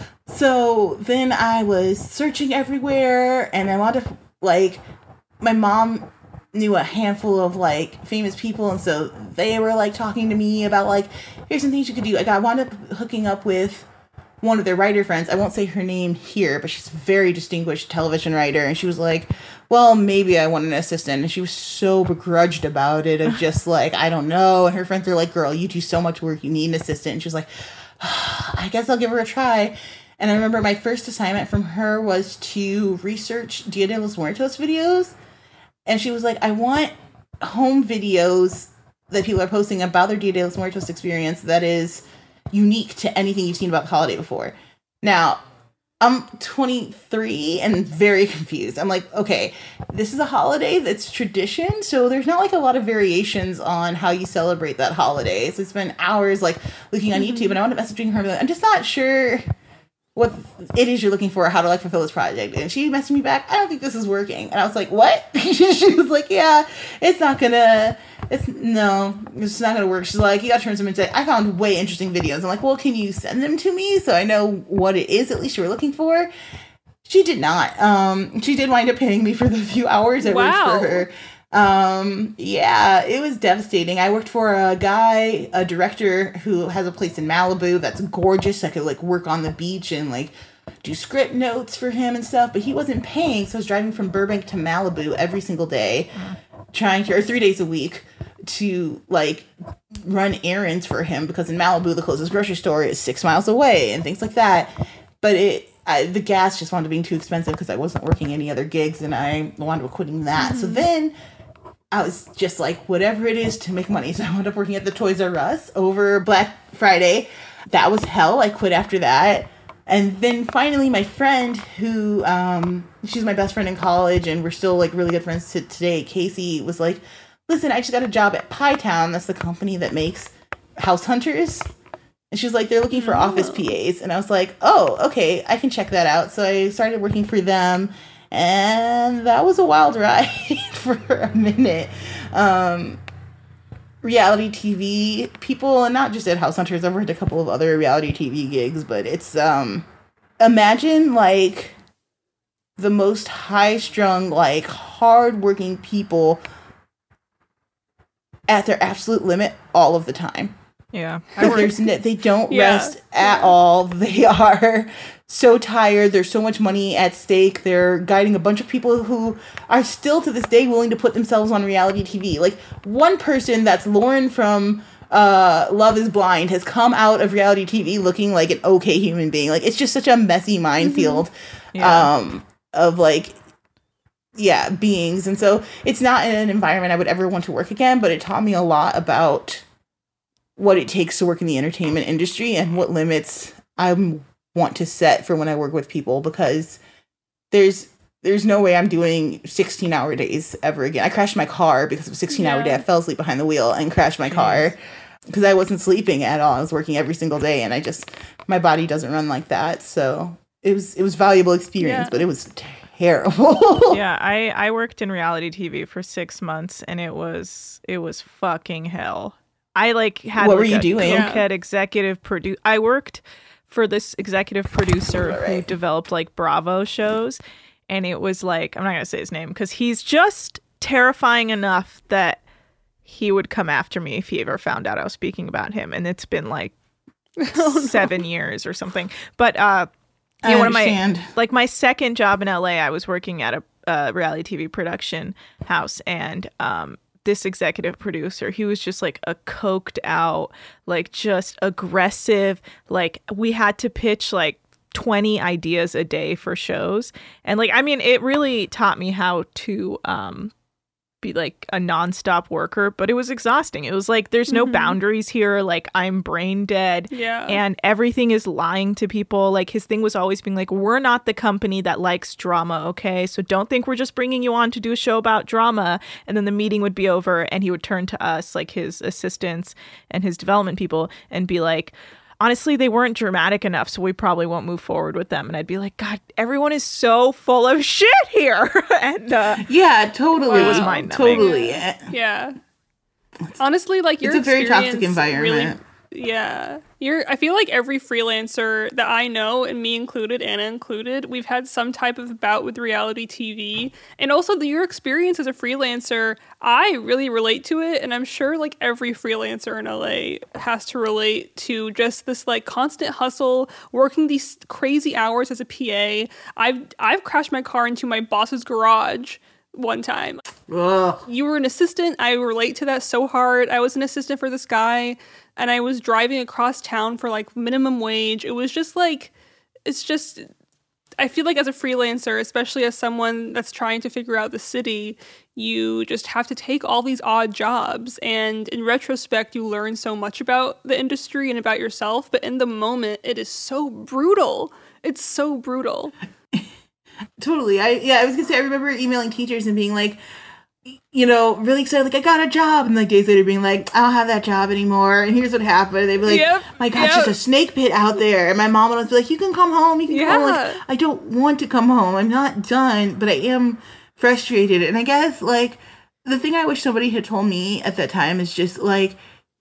So then I was searching everywhere, and I wanted to, like, my mom knew a handful of, like, famous people, and so they were, like, talking to me about, like, here's some things you could do. Like, I wound up hooking up with one of their writer friends, I won't say her name here, but she's a very distinguished television writer, and she was like, well, maybe I want an assistant. And she was so begrudged about it, of just like, I don't know. And her friends are like, girl, you do so much work, you need an assistant. And she was like, oh, I guess I'll give her a try. And I remember my first assignment from her was to research Dia de los Muertos videos. And she was like, I want home videos that people are posting about their Dia de los Muertos experience that is unique to anything you've seen about the holiday before. Now, I'm twenty-three and very confused. I'm like, okay, this is a holiday that's tradition, so there's not like a lot of variations on how you celebrate that holiday. So I spent hours like looking on YouTube, and I wanted messaging her, like, I'm just not sure what it is you're looking for, or how to like fulfill this project. And she messaged me back, I don't think this is working. And I was like, what? She was like, yeah, it's not gonna, it's, no, it's not gonna work. She's like, you gotta turn some into, I found way interesting videos. I'm like, well, can you send them to me so I know what it is at least you were looking for? She did not. Um, she did wind up paying me for the few hours I Wow. worked for her. Um, yeah, it was devastating. I worked for a guy, a director who has a place in Malibu that's gorgeous. I could like work on the beach and like do script notes for him and stuff, but he wasn't paying. So I was driving from Burbank to Malibu every single day, trying to, or three days a week to like run errands for him, because in Malibu, the closest grocery store is six miles away and things like that. But it, I, the gas just wound up being too expensive because I wasn't working any other gigs, and I wound up quitting that. Mm-hmm. So then I was just like, whatever it is to make money. So I wound up working at the Toys R Us over Black Friday. That was hell. I quit after that. And then finally my friend who, um, she's my best friend in college, and we're still like really good friends to today, Casey, was like, listen, I just got a job at Pie Town. That's the company that makes House Hunters. And she was like, they're looking for oh. office P As. And I was like, oh, okay, I can check that out. So I started working for them. And that was a wild ride for a minute. Um, reality T V people, and not just at House Hunters, I've worked a couple of other reality T V gigs, but it's, um, imagine like the most high-strung, like hard-working people at their absolute limit all of the time. Yeah. There's no, they don't Yeah. rest at all. They are so tired. There's so much money at stake. They're guiding a bunch of people who are still to this day willing to put themselves on reality T V. Like one person, that's Lauren from uh, Love is Blind, has come out of reality T V looking like an okay human being. Like it's just such a messy minefield mm-hmm. yeah. um, of like, yeah, beings. And so it's not an environment I would ever want to work again, but it taught me a lot about what it takes to work in the entertainment industry and what limits I want to set for when I work with people, because there's there's no way I'm doing sixteen hour days ever again. I crashed my car because of a sixteen hour Yeah. day. I fell asleep behind the wheel and crashed my Jeez. car because I wasn't sleeping at all. I was working every single day, and I just, my body doesn't run like that. So it was it was valuable experience, Yeah. but it was terrible. Yeah, I, I worked in reality T V for six months, and it was it was fucking hell. I like had What like, were you a doing? cokehead executive produce. I worked for this executive producer Right. who developed like Bravo shows, and it was like, I'm not gonna say his name because he's just terrifying enough that he would come after me if he ever found out I was speaking about him, and it's been like Oh, seven no. years or something. But uh, I you know, one of my understand. like my second job in L A, I was working at a uh, reality T V production house, and um. this executive producer, he was just like a coked out, like just aggressive. Like we had to pitch like twenty ideas a day for shows. And like, I mean, it really taught me how to um, be like a nonstop worker, but it was exhausting. It was like, there's no Mhm. boundaries here. Like I'm brain dead. Yeah. And everything is lying to people. Like his thing was always being like, we're not the company that likes drama, okay? So don't think we're just bringing you on to do a show about drama. And then the meeting would be over, and he would turn to us, like his assistants and his development people, and be like, honestly, they weren't dramatic enough, so we probably won't move forward with them. And I'd be like, God, everyone is so full of shit here. and uh, Yeah, totally. It was mind-numbing. Totally. Yeah. Honestly, like your It's a very toxic experience environment. Really, yeah. You're, I feel like every freelancer that I know, and me included, Anna included, we've had some type of bout with reality T V. And also the, your experience as a freelancer, I really relate to it. And I'm sure like every freelancer in L A has to relate to just this like constant hustle, working these crazy hours as a P A. I've, I've crashed my car into my boss's garage one time. Ugh. You were an assistant. I relate to that so hard. I was an assistant for this guy, and I was driving across town for like minimum wage. It was just like, it's just, I feel like as a freelancer, especially as someone that's trying to figure out the city, you just have to take all these odd jobs. And in retrospect, you learn so much about the industry and about yourself. But in the moment, it is so brutal. It's so brutal. Totally. I yeah, I was gonna say I remember emailing teachers and being like, you know, really excited, like I got a job, and like days later being like, I don't have that job anymore, and here's what happened. They'd be like, yep, my gosh, yep. There's a snake pit out there, and my mom would be like, you can come home, you can yeah. come home. Like, I don't want to come home. I'm not done, but I am frustrated. And I guess like the thing I wish somebody had told me at that time is just like,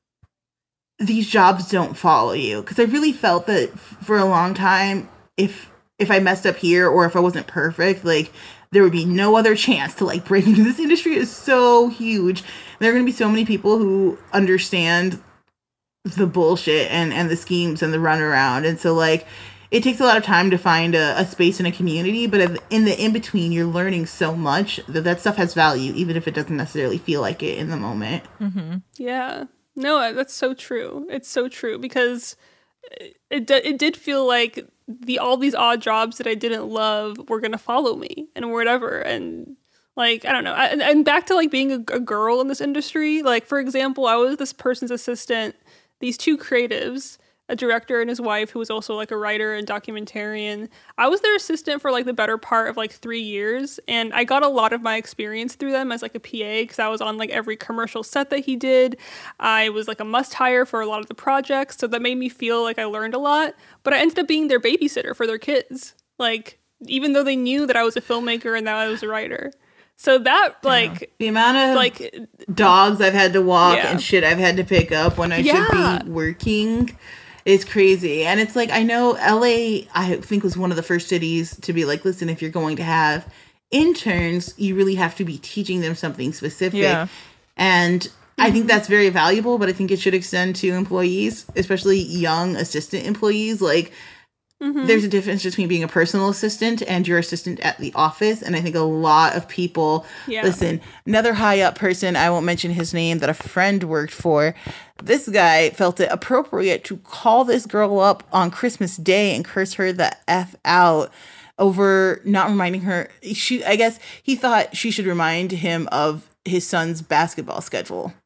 these jobs don't follow you, because I really felt that for a long time, if if I messed up here or if I wasn't perfect, like there would be no other chance to like break into this industry. Is so huge. There are going to be so many people who understand the bullshit and, and the schemes and the runaround. And so like, it takes a lot of time to find a, a space in a community, but in the in-between, you're learning so much that that stuff has value, even if it doesn't necessarily feel like it in the moment. Mm-hmm. Yeah, no, that's so true. It's so true, because it, it, it did feel like the all these odd jobs that I didn't love were gonna follow me and whatever. And like, I don't know. I, and, and back to like being a, a girl in this industry. Like, for example, I was this person's assistant, these two creatives, a director and his wife, who was also like a writer and documentarian. I was their assistant for like the better part of like three years. And I got a lot of my experience through them as like a P A, because I was on like every commercial set that he did. I was like a must hire for a lot of the projects. So that made me feel like I learned a lot. But I ended up being their babysitter for their kids. Like, even though they knew that I was a filmmaker and that I was a writer. So that, like... Yeah. The amount of like dogs I've had to walk yeah. and shit I've had to pick up when I yeah. should be working is crazy. And it's like, I know L A, I think, was one of the first cities to be like, listen, if you're going to have interns, you really have to be teaching them something specific. Yeah. And mm-hmm. I think that's very valuable, but I think it should extend to employees, especially young assistant employees. Like, mm-hmm. there's a difference between being a personal assistant and your assistant at the office. And I think a lot of people, yeah. listen, another high up person, I won't mention his name, that a friend worked for, this guy felt it appropriate to call this girl up on Christmas Day and curse her the F out over not reminding her. She, I guess he thought she should remind him of his son's basketball schedule.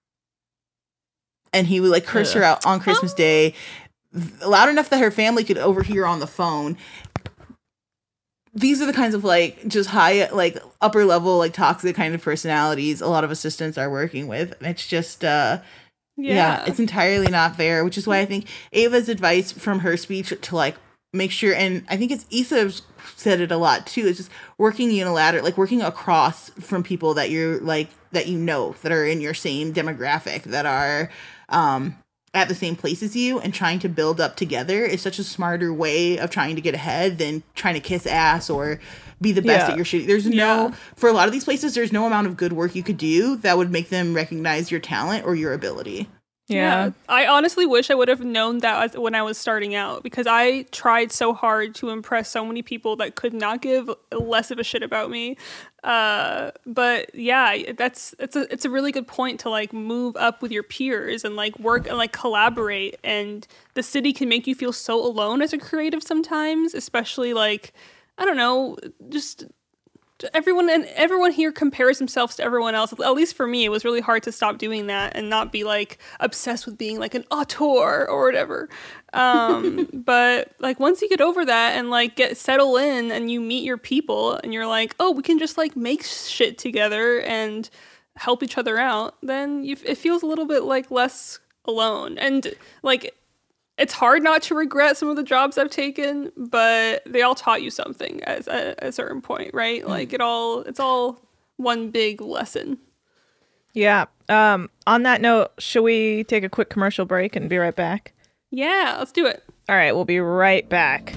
And he would like curse yeah. her out on Christmas Day, loud enough that her family could overhear on the phone. These are the kinds of like just high, like upper level, like toxic kind of personalities a lot of assistants are working with. And it's just, uh, yeah. yeah, it's entirely not fair, which is why I think Ava's advice from her speech to like make sure, and I think it's Issa said it a lot too, it's just working unilateral, like working across from people that you're like, that you know, that are in your same demographic, that are, um, at the same place as you, and trying to build up together is such a smarter way of trying to get ahead than trying to kiss ass or be the best yeah. at your shit. There's no, yeah. for a lot of these places, there's no amount of good work you could do that would make them recognize your talent or your ability. Yeah. yeah. I honestly wish I would have known that when I was starting out, because I tried so hard to impress so many people that could not give less of a shit about me. Uh, but yeah, that's, it's a, it's a really good point to like move up with your peers and like work and like collaborate. And the city can make you feel so alone as a creative sometimes, especially like, I don't know, just everyone and everyone here compares themselves to everyone else. At least for me, it was really hard to stop doing that and not be like obsessed with being like an auteur or whatever. Um, but like once you get over that and like get settle in and you meet your people and you're like, oh, we can just like make shit together and help each other out, then you, it feels a little bit like less alone. And like, it's hard not to regret some of the jobs I've taken, but they all taught you something at, at a certain point, right? Mm. Like it all, it's all one big lesson. Yeah. Um, on that note, should we take a quick commercial break and be right back? Yeah, let's do it. All right, we'll be right back.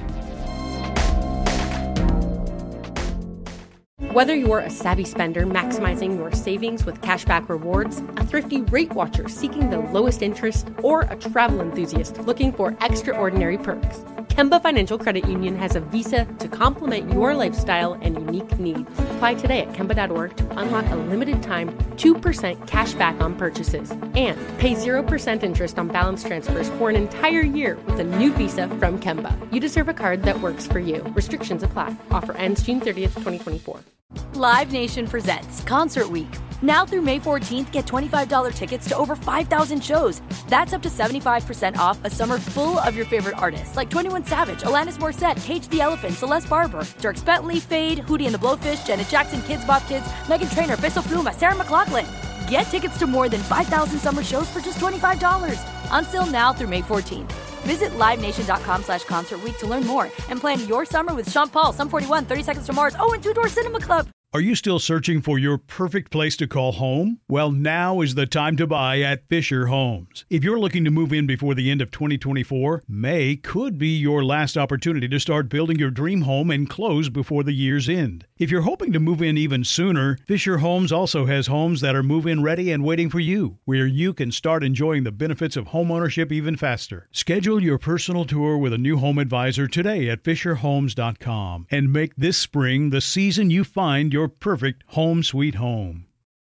Whether you're a savvy spender maximizing your savings with cashback rewards, a thrifty rate watcher seeking the lowest interest, or a travel enthusiast looking for extraordinary perks, Kemba Financial Credit Union has a visa to complement your lifestyle and unique needs. Apply today at Kemba dot org to unlock a limited time two percent cash back on purchases and pay zero percent interest on balance transfers for an entire year with a new visa from Kemba. You deserve a card that works for you. Restrictions apply. Offer ends June thirtieth, twenty twenty-four. Live Nation presents Concert Week. Now through May fourteenth, get twenty-five dollars tickets to over five thousand shows. That's up to seventy-five percent off a summer full of your favorite artists like twenty-one Savage, Alanis Morissette, Cage the Elephant, Celeste Barber, Dierks Bentley, Fade, Hootie and the Blowfish, Janet Jackson, Kids Bop Kids, Meghan Trainor, Bissell Pluma, Sarah McLachlan. Get tickets to more than five thousand summer shows for just twenty-five dollars. Until now through May fourteenth. Visit livenation.com slash concert week to learn more and plan your summer with Sean Paul, Sum forty-one, thirty Seconds to Mars, oh, and Two Door Cinema Club. Are you still searching for your perfect place to call home? Well, now is the time to buy at Fisher Homes. If you're looking to move in before the end of twenty twenty-four, May could be your last opportunity to start building your dream home and close before the year's end. If you're hoping to move in even sooner, Fisher Homes also has homes that are move-in ready and waiting for you, where you can start enjoying the benefits of homeownership even faster. Schedule your personal tour with a new home advisor today at fisher homes dot com and make this spring the season you find your Your perfect home sweet home.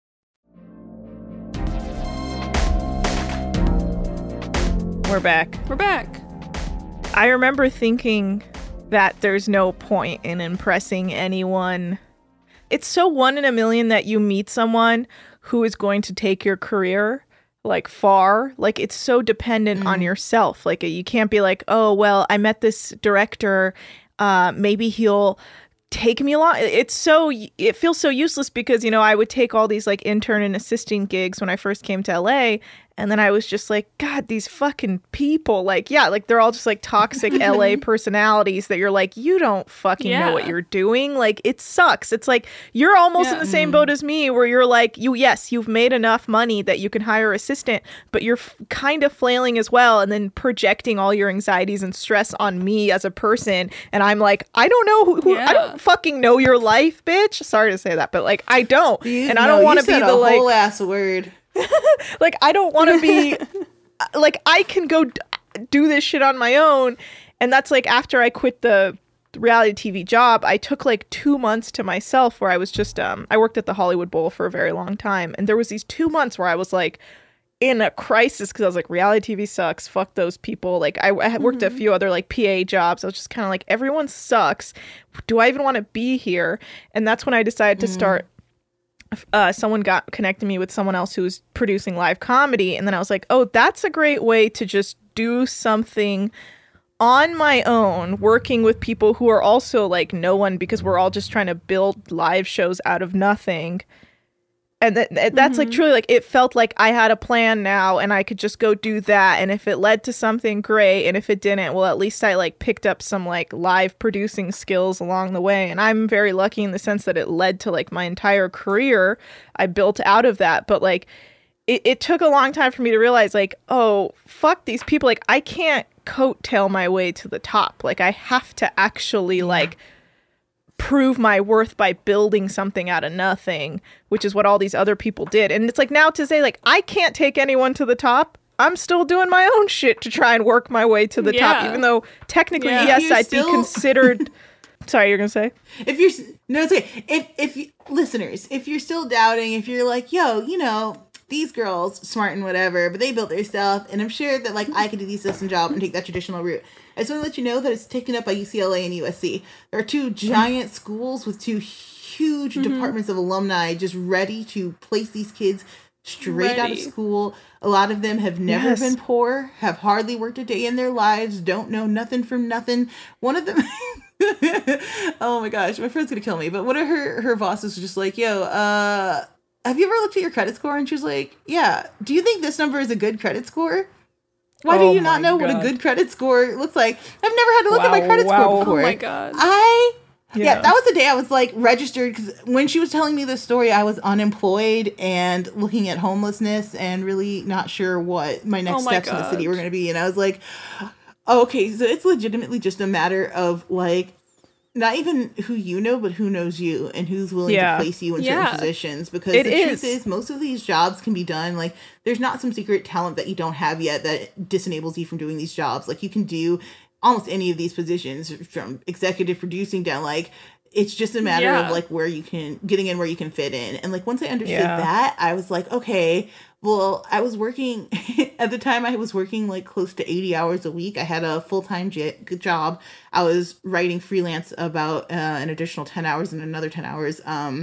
We're back. We're back. I remember thinking that there's no point in impressing anyone. It's so one in a million that you meet someone who is going to take your career like far. Like it's so dependent mm. on yourself. Like you can't be like, oh, well, I met this director. Uh, maybe he'll take me along. It's so, it feels so useless because, you know, I would take all these like intern and assistant gigs when I first came to L A. And then I was just like, God, these fucking people, like, yeah, like they're all just like toxic L A personalities that you're like, you don't fucking yeah. know what you're doing. Like, it sucks. It's like, you're almost yeah. in the same boat as me where you're like, you, yes, you've made enough money that you can hire an assistant, but you're f- kind of flailing as well. And then projecting all your anxieties and stress on me as a person. And I'm like, I don't know who, who yeah. I don't fucking know your life, bitch. Sorry to say that, but like, I don't. You, and I no, don't want to be the the like whole ass word. Like, I don't want to be like, I can go d- do this shit on my own. And that's like after I quit the reality T V job, I took like two months to myself where I was just, um, I worked at the Hollywood Bowl for a very long time. And there was these two months where I was like in a crisis because I was like, reality T V sucks. Fuck those people. Like I, I had worked mm-hmm. a few other like P A jobs. I was just kind of like, everyone sucks. Do I even want to be here? And that's when I decided to mm. start Uh, someone got connected me with someone else who was producing live comedy. And then I was like, oh, that's a great way to just do something on my own, working with people who are also like no one, because we're all just trying to build live shows out of nothing. And th- th- that's mm-hmm. like truly like it felt like I had a plan now and I could just go do that. And if it led to something, great. And if it didn't, well, at least I like picked up some like live producing skills along the way. And I'm very lucky in the sense that it led to like my entire career. I built out of that. But like it, it took a long time for me to realize like, oh, fuck these people. Like I can't coattail my way to the top. Like I have to actually like prove my worth by building something out of nothing, which is what all these other people did. And it's like now to say like I can't take anyone to the top, I'm still doing my own shit to try and work my way to the yeah. top, even though technically yeah. yes I'd still... be considered sorry you're gonna say if you're no it's okay if if you, listeners, if you're still doubting, if you're like, yo, you know, these girls smart and whatever, but they built their stuff, and I'm sure that like I could do the assistant job and take that traditional route. I just want to let you know that it's taken up by U C L A and U S C. There are two giant schools with two huge mm-hmm. departments of alumni just ready to place these kids straight ready. out of school. A lot of them have never yes. been poor, have hardly worked a day in their lives, don't know nothing from nothing. One of them, oh my gosh, my friend's gonna kill me, but one of her, her bosses was just like, yo, uh, have you ever looked at your credit score? And she was like, yeah, do you think this number is a good credit score? Why oh do you not know God. what a good credit score looks like? I've never had to look wow, at my credit wow. score before. Oh my God. I Yeah. yeah, that was the day I was like registered, because when she was telling me this story, I was unemployed and looking at homelessness and really not sure what my next oh my steps God. in the city were going to be. And I was like, oh, okay, so it's legitimately just a matter of like, not even who you know, but who knows you and who's willing yeah. to place you in yeah. certain positions. Because it the is. truth is, most of these jobs can be done. Like, there's not some secret talent that you don't have yet that disenables you from doing these jobs. Like, you can do almost any of these positions, from executive producing down, like, it's just a matter yeah. of like where you can getting in, where you can fit in. And like, once I understood yeah. that, I was like, okay, well, I was working at the time I was working like close to eighty hours a week. I had a full-time j- job. I was writing freelance about uh, an additional ten hours and another ten hours. Um,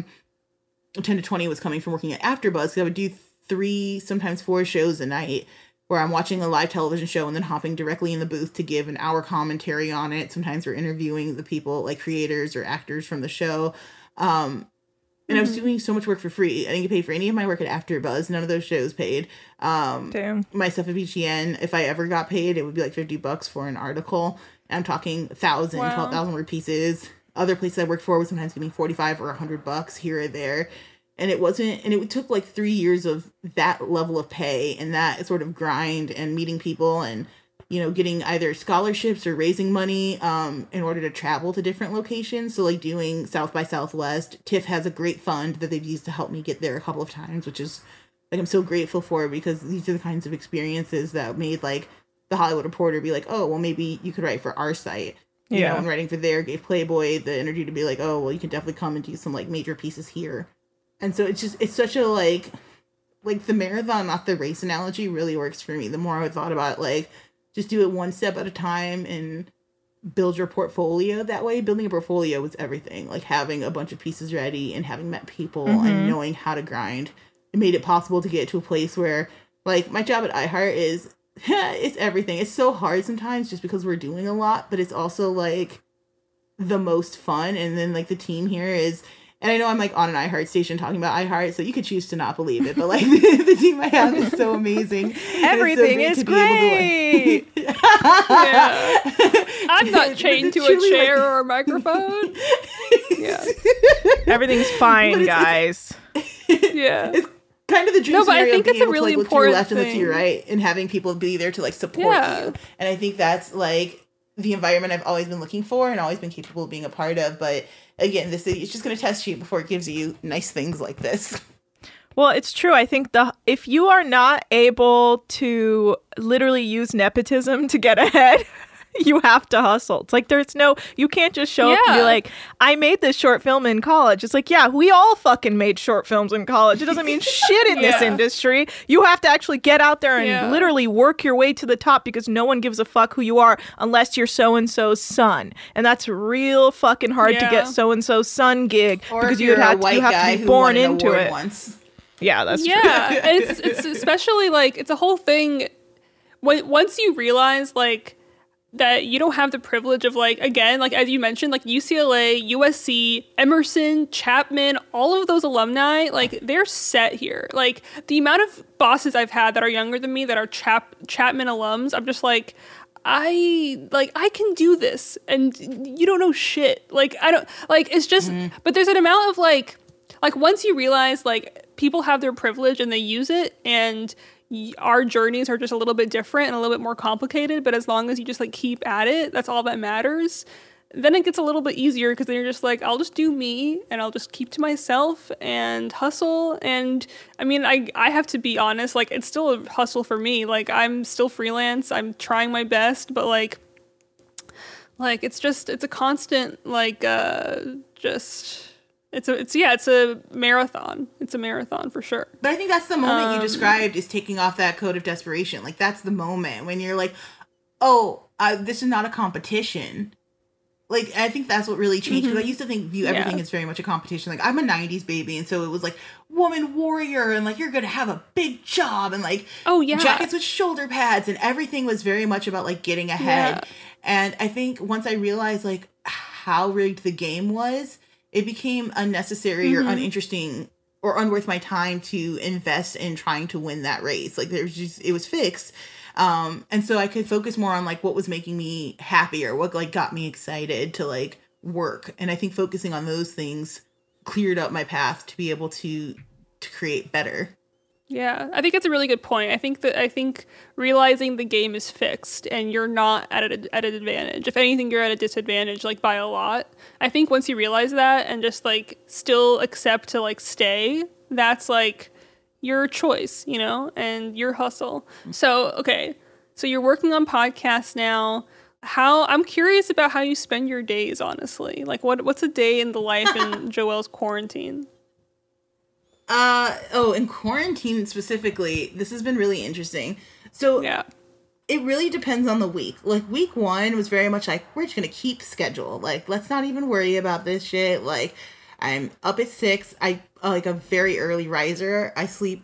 ten to twenty was coming from working at AfterBuzz. So I would do three, sometimes four shows a night, where I'm watching a live television show and then hopping directly in the booth to give an hour commentary on it. Sometimes we're interviewing the people, like creators or actors from the show. Um, and mm-hmm. I was doing so much work for free. I didn't get paid for any of my work at AfterBuzz. None of those shows paid. Um, Damn. My stuff at B G N, if I ever got paid, it would be like fifty bucks for an article. And I'm talking one thousand, wow. twelve thousand word pieces. Other places I worked for would sometimes give me forty-five or one hundred bucks here or there. And it wasn't, and it took like three years of that level of pay and that sort of grind and meeting people and, you know, getting either scholarships or raising money um, in order to travel to different locations. So like doing South by Southwest, TIFF has a great fund that they've used to help me get there a couple of times, which is like, I'm so grateful for, because these are the kinds of experiences that made like the Hollywood Reporter be like, oh, well, maybe you could write for our site. You yeah. know, and writing for there gave Playboy the energy to be like, oh, well, you can definitely come and do some like major pieces here. And so it's just, it's such a, like, like the marathon, not the race analogy really works for me. The more I thought about it, like, just do it one step at a time and build your portfolio that way. Building a portfolio was everything. Like, having a bunch of pieces ready and having met people mm-hmm. and knowing how to grind. It made it possible to get to a place where, like, my job at iHeart is, it's everything. It's so hard sometimes just because we're doing a lot, but it's also, like, the most fun. And then, like, the team here is... And I know I'm like on an iHeart station talking about iHeart, so you could choose to not believe it, but like the, the team I have is so amazing. Everything so is great. To, like... yeah. I'm not chained to a chair like... or a microphone. Yeah. Everything's fine, it's, guys. It's, yeah. It's kind of the dream no, but scenario I think of being it's a really to, like, important look to your left thing. and look to your right, and having people be there to like support yeah. you. And I think that's like the environment I've always been looking for and always been capable of being a part of. But again, this it's just going to test you before it gives you nice things like this. Well, it's true. I think the if you are not able to literally use nepotism to get ahead, you have to hustle. It's like there's no, you can't just show yeah. up and be like, I made this short film in college. It's like, yeah, we all fucking made short films in college. It doesn't mean shit in yeah. this industry. You have to actually get out there and yeah. literally work your way to the top, because no one gives a fuck who you are unless you're so-and-so's son. And that's real fucking hard yeah. to get so-and-so's son gig, or because you have to, you have to be born into it. Once. Yeah, that's yeah. true. Yeah, and it's, it's especially like, it's a whole thing. When, once you realize like, that you don't have the privilege of, like, again, like, as you mentioned, like, U C L A, U S C, Emerson, Chapman, all of those alumni, like, they're set here. Like, the amount of bosses I've had that are younger than me that are Chap- Chapman alums, I'm just like, I, like, I can do this, and you don't know shit. Like, I don't, like, it's just, mm-hmm. but there's an amount of, like, like, once you realize, like, people have their privilege and they use it, and our journeys are just a little bit different and a little bit more complicated, but as long as you just like keep at it, that's all that matters. Then it gets a little bit easier, because then you're just like, I'll just do me and I'll just keep to myself and hustle. And I mean, I I have to be honest, like, it's still a hustle for me. Like, I'm still freelance. I'm trying my best, but like, like it's just, it's a constant, like, uh, just... It's a, it's yeah, it's a marathon. It's a marathon for sure. But I think that's the moment um, you described, is taking off that coat of desperation. Like, that's the moment when you're like, oh, uh, this is not a competition. Like, I think that's what really changed. Because mm-hmm. I used to think, view everything yeah. as very much a competition. Like, I'm a nineties baby, and so it was like, woman warrior, and like, you're going to have a big job, and like, oh yeah, jackets with shoulder pads, and everything was very much about like getting ahead. Yeah. And I think once I realized like how rigged the game was, it became unnecessary mm-hmm. or uninteresting or unworth my time to invest in trying to win that race. Like, there's just, it was fixed. Um, and so I could focus more on like what was making me happy, or what like got me excited to like work. And I think focusing on those things cleared up my path to be able to to create better. Yeah, I think it's a really good point. I think that I think realizing the game is fixed and you're not at a, at an advantage. If anything, you're at a disadvantage, like by a lot. I think once you realize that and just like still accept to like stay, that's like your choice, you know, and your hustle. So, okay, so you're working on podcasts now. How I'm curious about how you spend your days, honestly. Like, what what's a day in the life in Joelle's quarantine? Uh oh, in quarantine specifically, this has been really interesting. So yeah, it really depends on the week. Like week one was very much like, we're just gonna keep schedule. Like, let's not even worry about this shit. Like, I'm up at six. I uh, like a very early riser. I sleep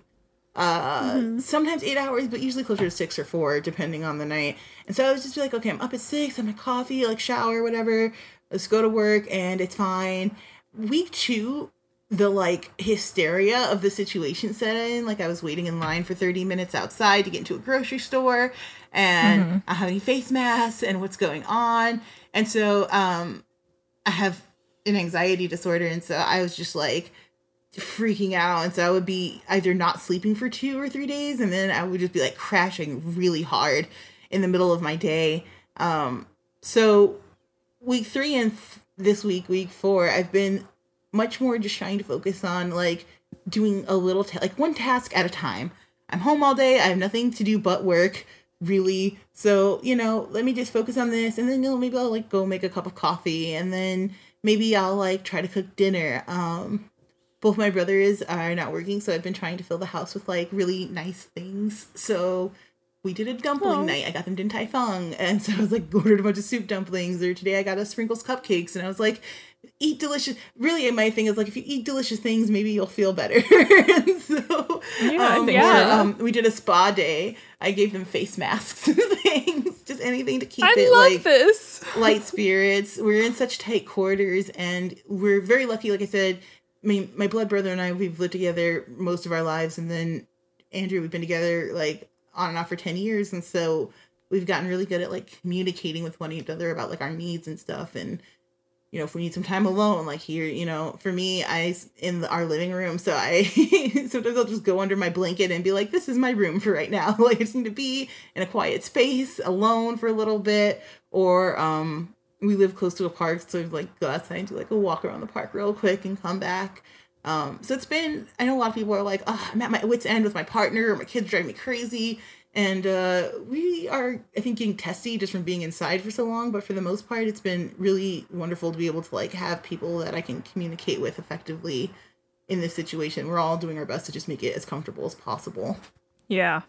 uh mm-hmm. sometimes eight hours, but usually closer to six or four, depending on the night. And so I was just like, okay, I'm up at six. I have my coffee, like shower, whatever. Let's go to work, and it's fine. Week two, the like hysteria of the situation set in. Like I was waiting in line for thirty minutes outside to get into a grocery store, and mm-hmm. I'm having face masks and what's going on. And so um I have an anxiety disorder, and so I was just like freaking out. And so I would be either not sleeping for two or three days, and then I would just be like crashing really hard in the middle of my day. Um so week three and f- this week, week four, I've been much more just trying to focus on like doing a little ta- like one task at a time. I'm home all day. I have nothing to do but work, really. So, you know, let me just focus on this, and then, you know, maybe I'll like go make a cup of coffee, and then maybe I'll like try to cook dinner. Um, both my brothers are not working, so I've been trying to fill the house with like really nice things. So we did a dumpling oh. night. I got them Din Tai Fung, and so I was like ordered a bunch of soup dumplings. Or today I got a sprinkles cupcakes, and I was like, eat delicious. Really, my thing is like, if you eat delicious things, maybe you'll feel better. And so yeah, um, yeah. um, we did a spa day. I gave them face masks and things, just anything to keep I it love like this. light spirits. We're in such tight quarters, and we're very lucky. Like I said, I mean, my blood brother and I, we've lived together most of our lives, and then Andrew, we've been together like on and off for ten years, and so we've gotten really good at like communicating with one another about like our needs and stuff. And you know, if we need some time alone, like here, you know, for me, I in the, our living room, so I sometimes I'll just go under my blanket and be like, this is my room for right now. Like I just need to be in a quiet space alone for a little bit. Or um we live close to a park, so we like go outside and do like a walk around the park real quick and come back. Um, so it's been, I know a lot of people are like, oh, I'm at my wit's end with my partner, or my kids drive me crazy. And uh, we are, I think, getting testy just from being inside for so long. But for the most part, it's been really wonderful to be able to like have people that I can communicate with effectively in this situation. We're all doing our best to just make it as comfortable as possible. Yeah.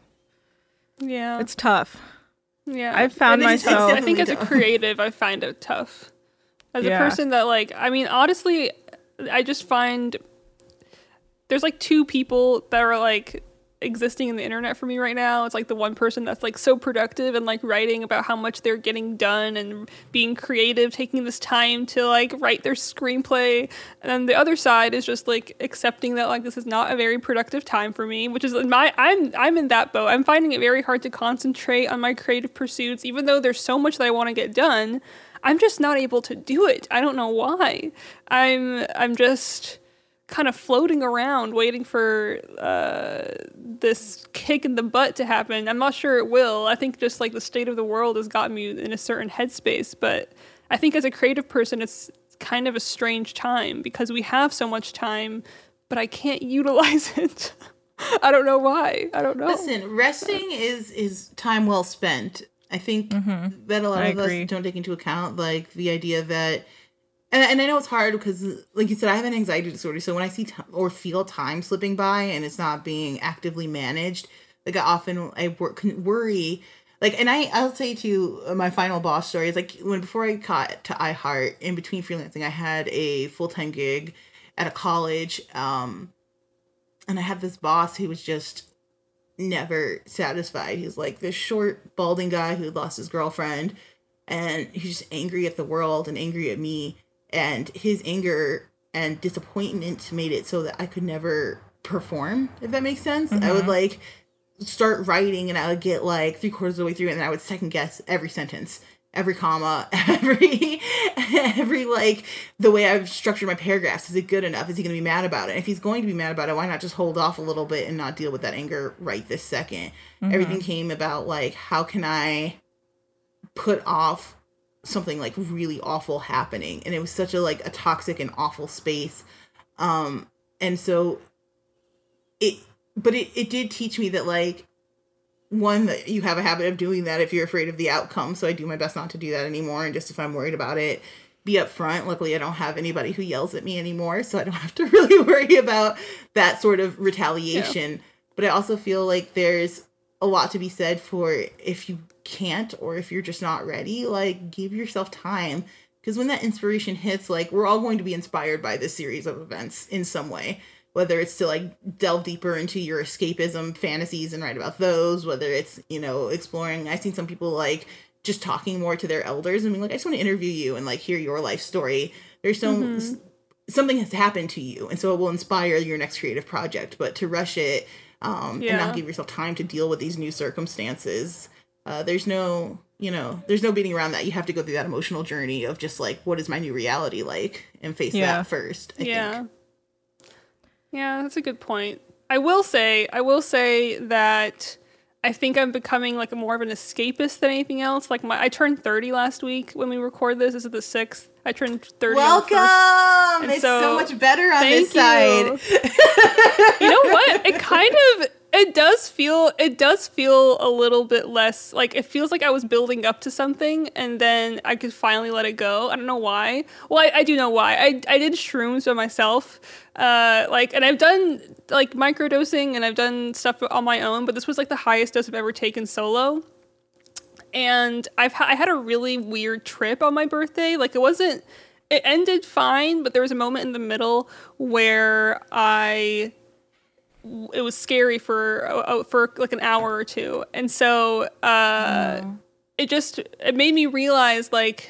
Yeah. It's tough. Yeah. I've found myself. I think as a creative, I find it tough. As yeah. a person that like, I mean, honestly, I just find there's like two people that are like existing in the internet for me right now. It's like the one person that's like so productive and like writing about how much they're getting done and being creative, taking this time to like write their screenplay. And then the other side is just like accepting that like this is not a very productive time for me, which is my I'm I'm in that boat. I'm finding it very hard to concentrate on my creative pursuits, even though there's so much that I want to get done. I'm just not able to do it. I don't know why. I'm I'm just kind of floating around waiting for uh, this kick in the butt to happen. I'm not sure it will. I think just like the state of the world has gotten me in a certain headspace. But I think as a creative person, it's kind of a strange time because we have so much time, but I can't utilize it. I don't know why. I don't know. Listen, resting is is time well spent. I think mm-hmm. that a lot I of agree. us don't take into account like the idea that, and, and I know it's hard because, like you said, I have an anxiety disorder. So when I see t- or feel time slipping by and it's not being actively managed, like I often I work, worry. Like, and I I'll say to my final boss story is like when before I got to iHeart, in between freelancing, I had a full time gig at a college, um, and I had this boss who was just never satisfied. He's like this short, balding guy who lost his girlfriend, and he's just angry at the world and angry at me. And his anger and disappointment made it so that I could never perform, if that makes sense. Mm-hmm. I would like start writing and I would get like three quarters of the way through and then I would second guess every sentence. every comma, every, every, like, the way I've structured my paragraphs. Is it good enough? Is he going to be mad about it? If he's going to be mad about it, why not just hold off a little bit and not deal with that anger right this second? Mm-hmm. Everything came about, like, how can I put off something, like, really awful happening? And it was such a, like, a toxic and awful space. Um, and so it, but it, it did teach me that, like, one, that you have a habit of doing that if you're afraid of the outcome. So I do my best not to do that anymore. And just if I'm worried about it, be upfront. Luckily, I don't have anybody who yells at me anymore, so I don't have to really worry about that sort of retaliation. Yeah. But I also feel like there's a lot to be said for if you can't, or if you're just not ready, like, give yourself time. Because when that inspiration hits, like, we're all going to be inspired by this series of events in some way. Whether it's to, like, delve deeper into your escapism fantasies and write about those, whether it's, you know, exploring. I've seen some people, like, just talking more to their elders and being like, I just want to interview you and, like, hear your life story. There's so mm-hmm. something has happened to you, and so it will inspire your next creative project. But to rush it um, yeah. and not give yourself time to deal with these new circumstances, uh, there's no, you know, there's no beating around that. You have to go through that emotional journey of just, like, what is my new reality like, and face yeah. that first, I yeah. think. Yeah, that's a good point. I will say, I will say that I think I'm becoming, like, a more of an escapist than anything else. Like, my, I turned thirty last week when we record this. This is the sixth. I turned thirty. Welcome! On the first. It's so, so much better on thank this side. You know what? It kind of, it does feel, it does feel a little bit less, like, it feels like I was building up to something and then I could finally let it go. I don't know why. Well, I, I do know why. I, I did shrooms by myself. Uh, like, and I've done, like, microdosing and I've done stuff on my own, but this was, like, the highest dose I've ever taken solo. And I've ha- I had a really weird trip on my birthday. Like, it wasn't, it ended fine, but there was a moment in the middle where I, it was scary for, uh, for like an hour or two. And so, uh, oh. it just, it made me realize, like,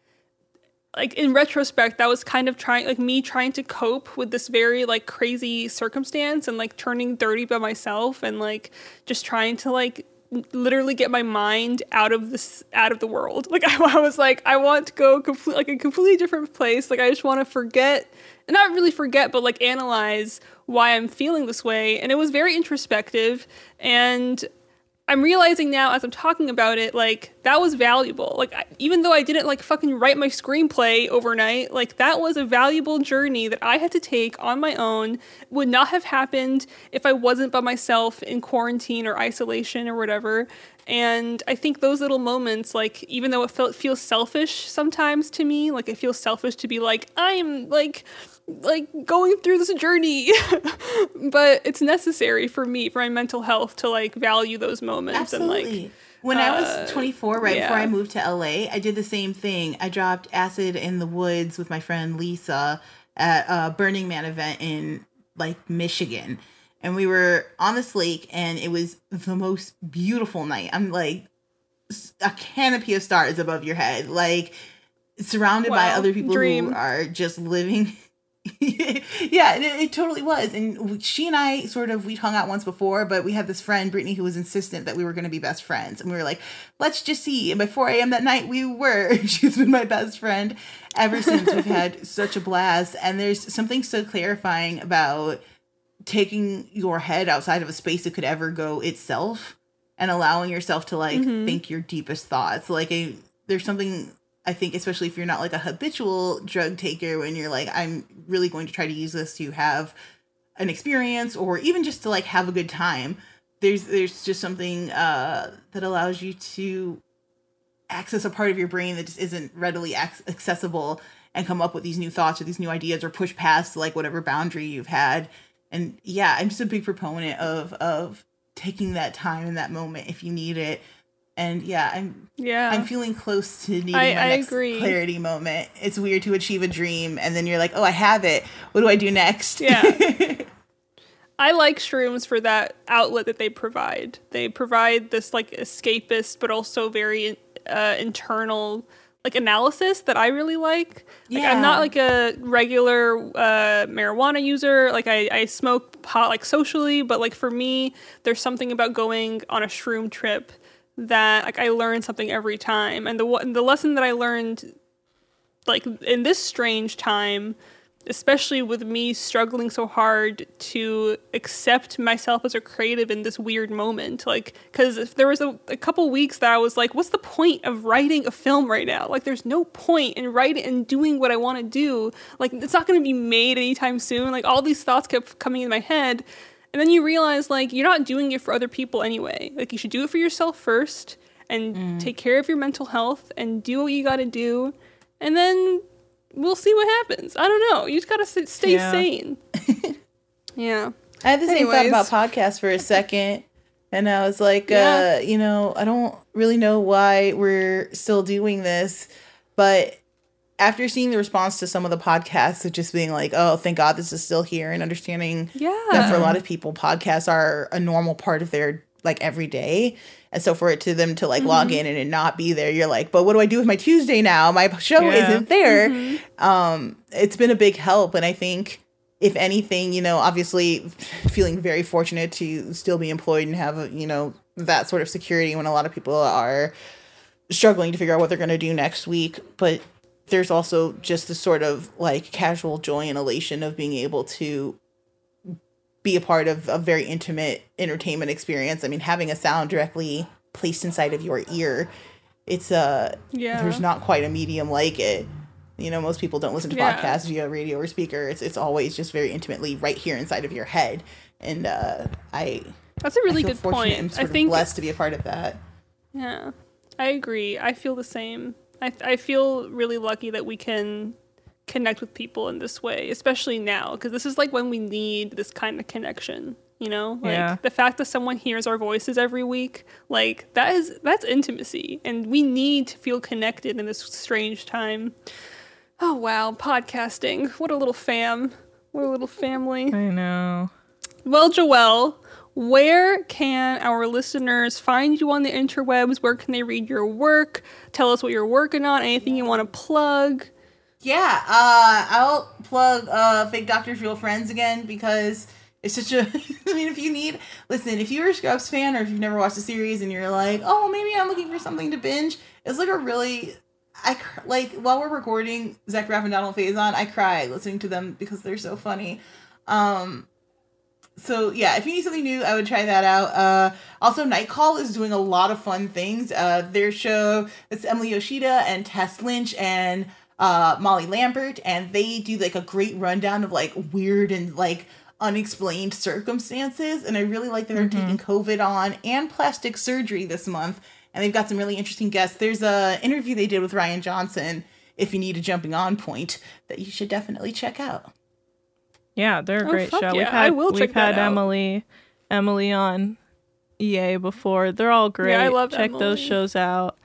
like, in retrospect, that was kind of trying, like, me trying to cope with this very, like, crazy circumstance and, like, turning thirty by myself and, like, just trying to, like, literally get my mind out of this, out of the world. Like, I, I was like, I want to go complete, like, a completely different place. Like, I just want to forget, and not really forget, but, like, analyze why I'm feeling this way. And it was very introspective, and I'm realizing now as I'm talking about it, like, that was valuable. Like, I, even though I didn't, like, fucking write my screenplay overnight, like, that was a valuable journey that I had to take on my own. It would not have happened if I wasn't by myself in quarantine or isolation or whatever. And I think those little moments, like, even though it felt, feels selfish sometimes to me, like, it feels selfish to be like, I'm, like... like going through this journey, but it's necessary for me, for my mental health, to, like, value those moments. Absolutely. And, like, when uh, I was twenty-four, right yeah. before I moved to L A, I did the same thing. I dropped acid in the woods with my friend Lisa at a Burning Man event in, like, Michigan. And we were on this lake, and it was the most beautiful night. I'm like, a canopy of stars above your head, like, surrounded wow. by other people Dream. who are just living... yeah, it, it totally was. And she and I sort of, we'd hung out once before, but we had this friend, Brittany, who was insistent that we were going to be best friends. And we were like, let's just see. And by four a.m. that night, we were. She's been my best friend ever since. We've had such a blast. And there's something so clarifying about taking your head outside of a space that could ever go itself and allowing yourself to, like, mm-hmm. think your deepest thoughts. Like, a, there's something... I think, especially if you're not, like, a habitual drug taker, when you're like, I'm really going to try to use this to have an experience, or even just to, like, have a good time. There's there's just something uh, that allows you to access a part of your brain that just isn't readily ac- accessible and come up with these new thoughts or these new ideas, or push past, like, whatever boundary you've had. And yeah, I'm just a big proponent of of taking that time in that moment if you need it. And yeah, I'm yeah I'm feeling close to needing I, my I next agree. clarity moment. It's weird to achieve a dream and then you're like, oh, I have it. What do I do next? Yeah. I like shrooms for that outlet that they provide. They provide this, like, escapist, but also very uh, internal, like, analysis that I really like. Like, yeah. I'm not, like, a regular uh, marijuana user. Like, I, I smoke pot, like, socially, but, like, for me, there's something about going on a shroom trip that like I learn something every time. And the the lesson that I learned like in this strange time, especially with me struggling so hard to accept myself as a creative in this weird moment. Like, because if there was a, a couple weeks that I was like, what's the point of writing a film right now? Like, there's no point in writing and doing what I want to do. Like, it's not going to be made anytime soon. Like, all these thoughts kept coming in my head. And then you realize, like, you're not doing it for other people anyway. Like, you should do it for yourself first and mm. take care of your mental health and do what you got to do. And then we'll see what happens. I don't know. You just gotta stay yeah. sane. yeah. I had the same Anyways. thought about podcasts for a second, and I was like, yeah. uh, you know, I don't really know why we're still doing this, but after seeing the response to some of the podcasts of just being like, oh, thank God this is still here, and understanding yeah. that for a lot of people, podcasts are a normal part of their like every day. And so for it to them to like mm-hmm. log in and it not be there, you're like, but what do I do with my Tuesday now? My show yeah. isn't there. Mm-hmm. Um, it's been a big help. And I think if anything, you know, obviously feeling very fortunate to still be employed and have, you know, that sort of security when a lot of people are struggling to figure out what they're going to do next week. But there's also just the sort of like casual joy and elation of being able to be a part of a very intimate entertainment experience. I mean, having a sound directly placed inside of your ear, it's uh yeah. there's not quite a medium like it. You know, most people don't listen to yeah. podcasts via radio or speaker. It's it's always just very intimately right here inside of your head. And uh, I that's a really I feel good fortunate point. and sort I think of blessed to be a part of that. Yeah, I agree. I feel the same. I I feel really lucky that we can connect with people in this way, especially now, because this is like when we need this kind of connection, you know, like yeah. the fact that someone hears our voices every week, like that is that's intimacy, and we need to feel connected in this strange time. Oh wow, podcasting, what a little fam, what a little family. I know. Well, Joelle, where can our listeners find you on the interwebs? Where can they read your work? Tell us what you're working on, anything you want to plug. Yeah, uh, I'll plug uh, Fake Doctors, Real Friends again, because it's such a... I mean, if you need... Listen, if you're a Scrubs fan or if you've never watched the series and you're like, oh, maybe I'm looking for something to binge, it's like a really... I Like, while we're recording Zach Braff and Donald Faison, I cry listening to them because they're so funny. Um, so, yeah, if you need something new, I would try that out. Uh, also, Night Call is doing a lot of fun things. Uh, their show, it's Emily Yoshida and Tess Lynch and... uh Molly Lambert, and they do like a great rundown of like weird and like unexplained circumstances, and I really like that they're mm-hmm. taking COVID on and plastic surgery this month, and they've got some really interesting guests. There's a interview they did with Ryan Johnson, if you need a jumping on point, that you should definitely check out. Yeah, they're a oh, great show. Yeah. We've had, I will we've check had that out. Emily Emily on E A before. They're all great. Yeah, I love Check Emily. those shows out.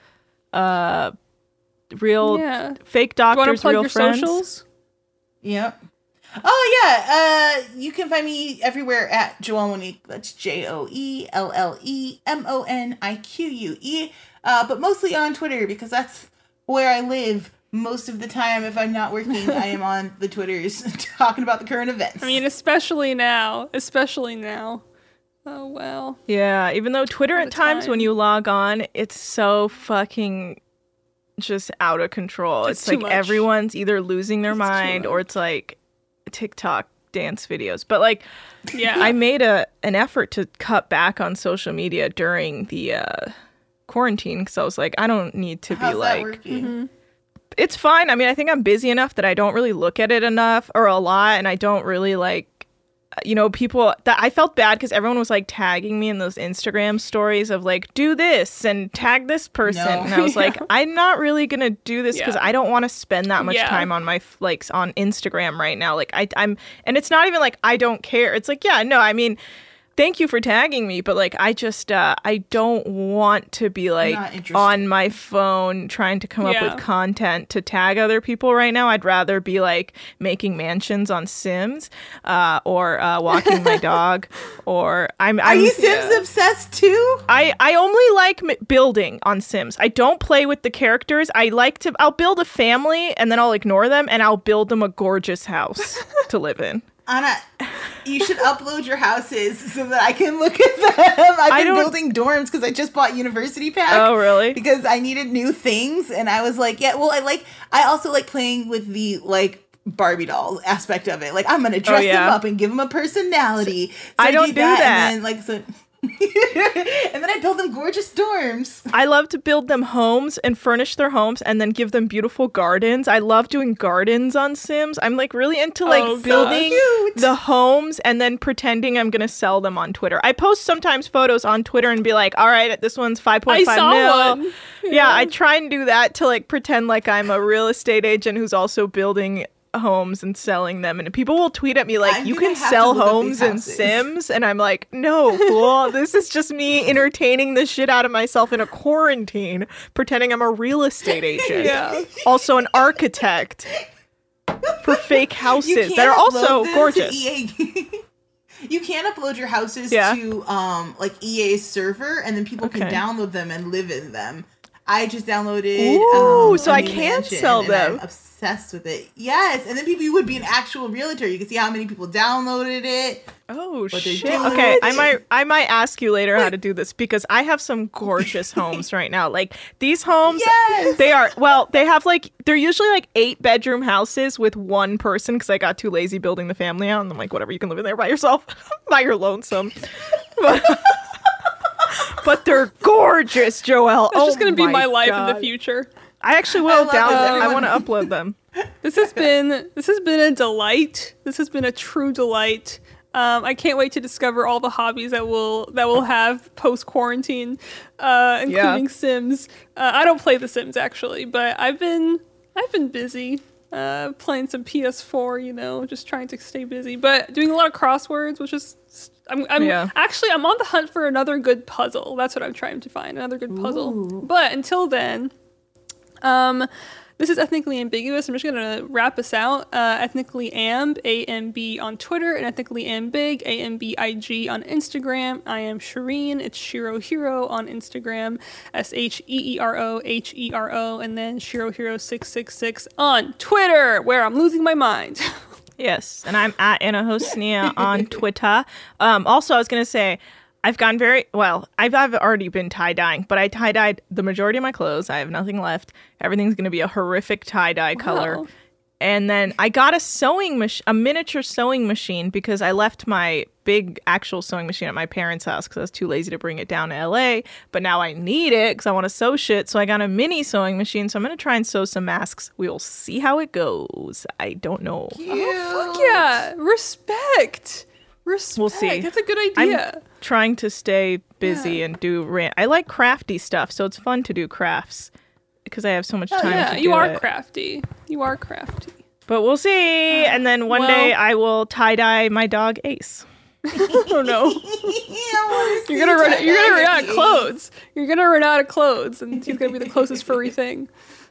Uh Real yeah. Fake Do you want Doctors, to plug Real your Friends. socials? Yep. Oh, yeah. Uh, you can find me everywhere at Joelle Monique. That's J O E L L E M O N I Q U E. Uh, but mostly on Twitter, because that's where I live most of the time. If I'm not working, I am on the Twitters talking about the current events. I mean, especially now. Especially now. Oh, well. Yeah, even though Twitter All at the times time. when you log on, it's so fucking just out of control. It's It's, too like much. everyone's either losing their It's too mind or much. it's like TikTok dance videos. But like, Yeah. I made a an effort to cut back on social media during the uh, quarantine, because I was like, I don't need to How's be that like, working? Mm-hmm. it's fine. I mean, I think I'm busy enough that I don't really look at it enough or a lot, and I don't really like, you know, people that I felt bad because everyone was like tagging me in those Instagram stories of like, do this and tag this person. No. And I was like, Yeah. I'm not really going to do this because Yeah. I don't want to spend that much Yeah. time on my f- like on Instagram right now. Like I, I'm, and it's not even like I don't care. It's like, yeah, no, I mean, thank you for tagging me, but like I just uh, I don't want to be like Not interested. on my phone trying to come Yeah. up with content to tag other people right now. I'd rather be like making mansions on Sims, uh, or uh, walking my dog, or I'm. Are I'm you Sims obsessed too? I, I only like m- building on Sims. I don't play with the characters. I like to, I'll build a family and then I'll ignore them and I'll build them a gorgeous house to live in. Anna, you should upload your houses so that I can look at them. I've I been don't- building dorms because I just bought University Pack. Oh, really? Because I needed new things, and I was like, yeah, well, I like, I also like playing with the, like, Barbie doll aspect of it. Like, I'm going to dress Oh, yeah. them up and give them a personality. So I don't do do that. And then, like, so... and then I build them gorgeous dorms. I love to build them homes and furnish their homes and then give them beautiful gardens. I love doing gardens on Sims. I'm like really into like Oh, building cute. the homes and then pretending I'm going to sell them on Twitter. I post sometimes photos on Twitter and be like, all right, this one's five point five I saw mil. one. Yeah, I try and do that to like pretend like I'm a real estate agent who's also building homes and selling them, and people will tweet at me like, I'm you gonna can have sell to look up homes these in houses. Sims, and I'm like, no, fool, this is just me entertaining the shit out of myself in a quarantine, pretending I'm a real estate agent. Yeah. Also an architect for fake You houses can't that are also upload them to gorgeous. E A. You can upload your houses Yeah. to um like E A's server, and then people can Okay. download them and live in them. I just downloaded. Ooh, um, so a I new can mansion, sell and them. I'm obsessed with it. Yes, and then people, you would be an actual realtor. You can see how many people downloaded it. Oh What they're shit! doing. Okay, I might I might ask you later how to do this because I have some gorgeous homes right now. Like these homes, Yes! they are well. They have like they're usually like eight bedroom houses with one person because I got too lazy building the family out, and I'm like, whatever, you can live in there by yourself, by your lonesome. But, but they're gorgeous, Joelle. It's oh just gonna be my life in God. the future. I actually I will love down. this. I Everyone- want to upload them. This has been this has been a delight. This has been a true delight. Um, I can't wait to discover all the hobbies that we'll that we'll have post quarantine, uh, including Yeah. Sims. Uh, I don't play The Sims actually, but I've been I've been busy uh, playing some P S four. You know, just trying to stay busy, but doing a lot of crosswords, which is I'm, I'm Yeah. actually I'm on the hunt for another good puzzle. That's what I'm trying to find, another good puzzle. But until then. Um, this is Ethnically Ambiguous. I'm just going to wrap us out. Uh, Ethnically Amb, A M B on Twitter, and Ethnically Ambig, A M B I G on Instagram. I am Shireen. It's Shiro Hero on Instagram, S H E E R O H E R O, and then Shiro Hero six six six on Twitter, where I'm losing my mind. Yes, and I'm at Anna Hosnia on Twitter. Um, also, I was going to say, I've gone very, well, I've, I've already been tie-dyeing, but I tie-dyed the majority of my clothes. I have nothing left. Everything's going to be a horrific tie-dye color. Wow. And then I got a sewing machine, a miniature sewing machine, because I left my big actual sewing machine at my parents' house because I was too lazy to bring it down to L A. But now I need it because I want to sew shit. So I got a mini sewing machine. So I'm going to try and sew some masks. We will see how it goes. I don't know. Oh, fuck yeah. Respect. Respect. We'll see. That's a good I'm idea. trying to stay busy and do ran- I like crafty stuff, so it's fun to do crafts because I have so much time Oh, yeah, to do you are it. crafty. You are crafty. But we'll see. And then one well- day I will tie-dye my dog Ace. Oh no. I wanna You're gonna see run. You're gonna run out of Titanic. clothes. You're gonna run out of clothes, and he's gonna be the closest furry thing.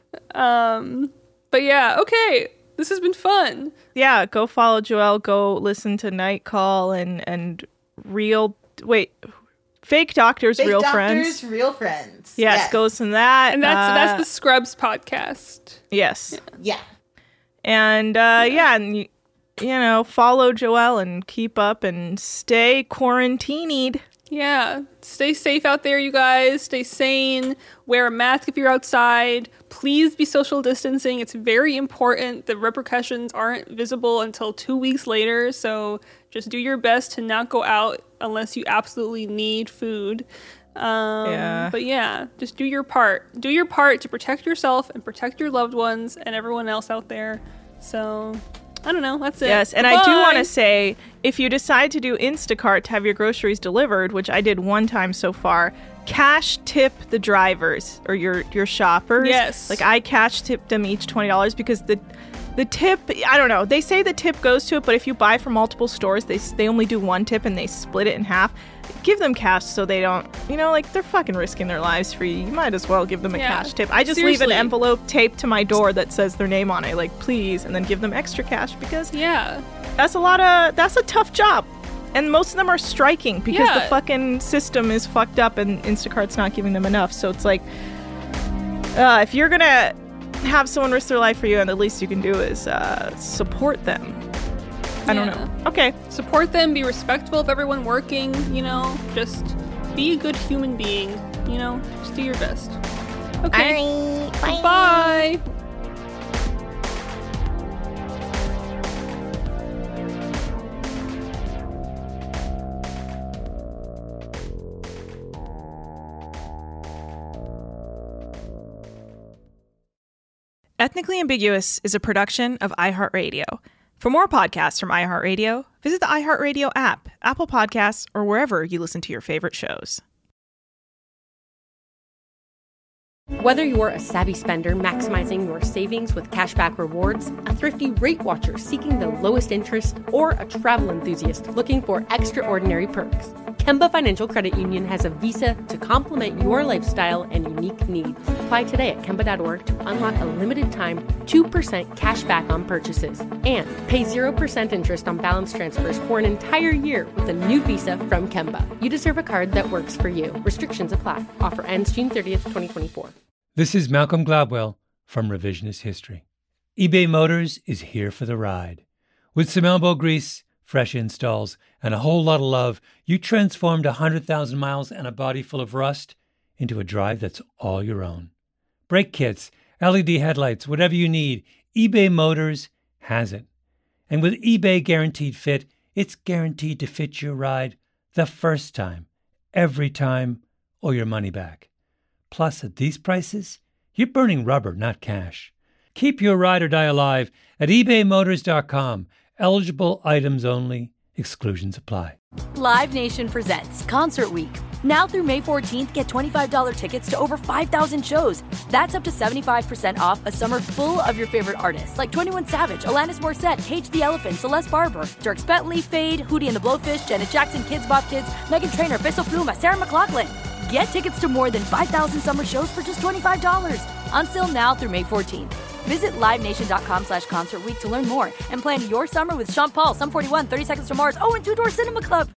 Um, but yeah, okay. This has been fun. Yeah, go follow Joelle. Go listen to Night Call and and real wait, Fake Doctors, Fake Real Doctors, Friends. Real Friends. Yes, go listen to that. And that's Uh, that's the Scrubs podcast. yes. Yeah. And uh, yeah, and you, you know, follow Joelle and keep up and stay quarantined. Yeah. Stay safe out there, you guys. Stay sane. Wear a mask if you're outside. Please be social distancing. It's very important. The repercussions aren't visible until two weeks later. So just do your best to not go out unless you absolutely need food. Um, Yeah. But yeah, just do your part. Do your part to protect yourself and protect your loved ones and everyone else out there. So I don't know. That's it. Yes, and I do Bye. want to say, if you decide to do Instacart to have your groceries delivered, which I did one time so far, cash tip the drivers or your your shoppers. Yes. Like I cash tipped them each twenty dollars because the the tip, I don't know, they say the tip goes to it, but if you buy from multiple stores, they they only do one tip and they split it in half. Give them cash so they don't, you know, like they're fucking risking their lives for you. You might as well give them a Yeah. cash tip. I just leave Seriously. an envelope taped to my door that says their name on it, like please, and then give them extra cash because Yeah. that's a lot of that's a tough job, and most of them are striking because the Yeah. fucking system is fucked up and Instacart's not giving them enough. So it's like, uh, if you're gonna have someone risk their life for you, and the least you can do is uh, support them. I don't Yeah. know. Okay. Support them, be respectful of everyone working, you know, just be a good human being, you know, just do your best. Okay. All right, bye. Bye. Ethnically Ambiguous is a production of iHeartRadio. For more podcasts from iHeartRadio, visit the iHeartRadio app, Apple Podcasts, or wherever you listen to your favorite shows. Whether you're a savvy spender maximizing your savings with cashback rewards, a thrifty rate watcher seeking the lowest interest, or a travel enthusiast looking for extraordinary perks, Kemba Financial Credit Union has a visa to complement your lifestyle and unique needs. Apply today at Kemba dot org to unlock a limited time two percent cash back on purchases and pay zero percent interest on balance transfers for an entire year with a new visa from Kemba. You deserve a card that works for you. Restrictions apply. Offer ends June thirtieth, twenty twenty-four. This is Malcolm Gladwell from Revisionist History. eBay Motors is here for the ride. With some elbow grease, fresh installs, and a whole lot of love, you transformed one hundred thousand miles and a body full of rust into a drive that's all your own. Brake kits, L E D headlights, whatever you need, eBay Motors has it. And with eBay Guaranteed Fit, it's guaranteed to fit your ride the first time, every time, or your money back. Plus, at these prices, you're burning rubber, not cash. Keep your ride or die alive at ebay motors dot com. Eligible items only. Exclusions apply. Live Nation presents Concert Week. Now through May fourteenth, get twenty-five dollars tickets to over five thousand shows. That's up to seventy-five percent off a summer full of your favorite artists like twenty-one Savage, Alanis Morissette, Cage the Elephant, Celeste Barber, Dierks Bentley, Fade, Hootie and the Blowfish, Janet Jackson, Kids Bop Kids, Meghan Trainor, Bissell Pluma, Sarah McLachlan. Get tickets to more than five thousand summer shows for just twenty-five dollars. Until now through May fourteenth. Visit livenation.com slash concert week to learn more and plan your summer with Sean Paul, Sum forty-one, thirty Seconds to Mars, oh, and Two Door Cinema Club.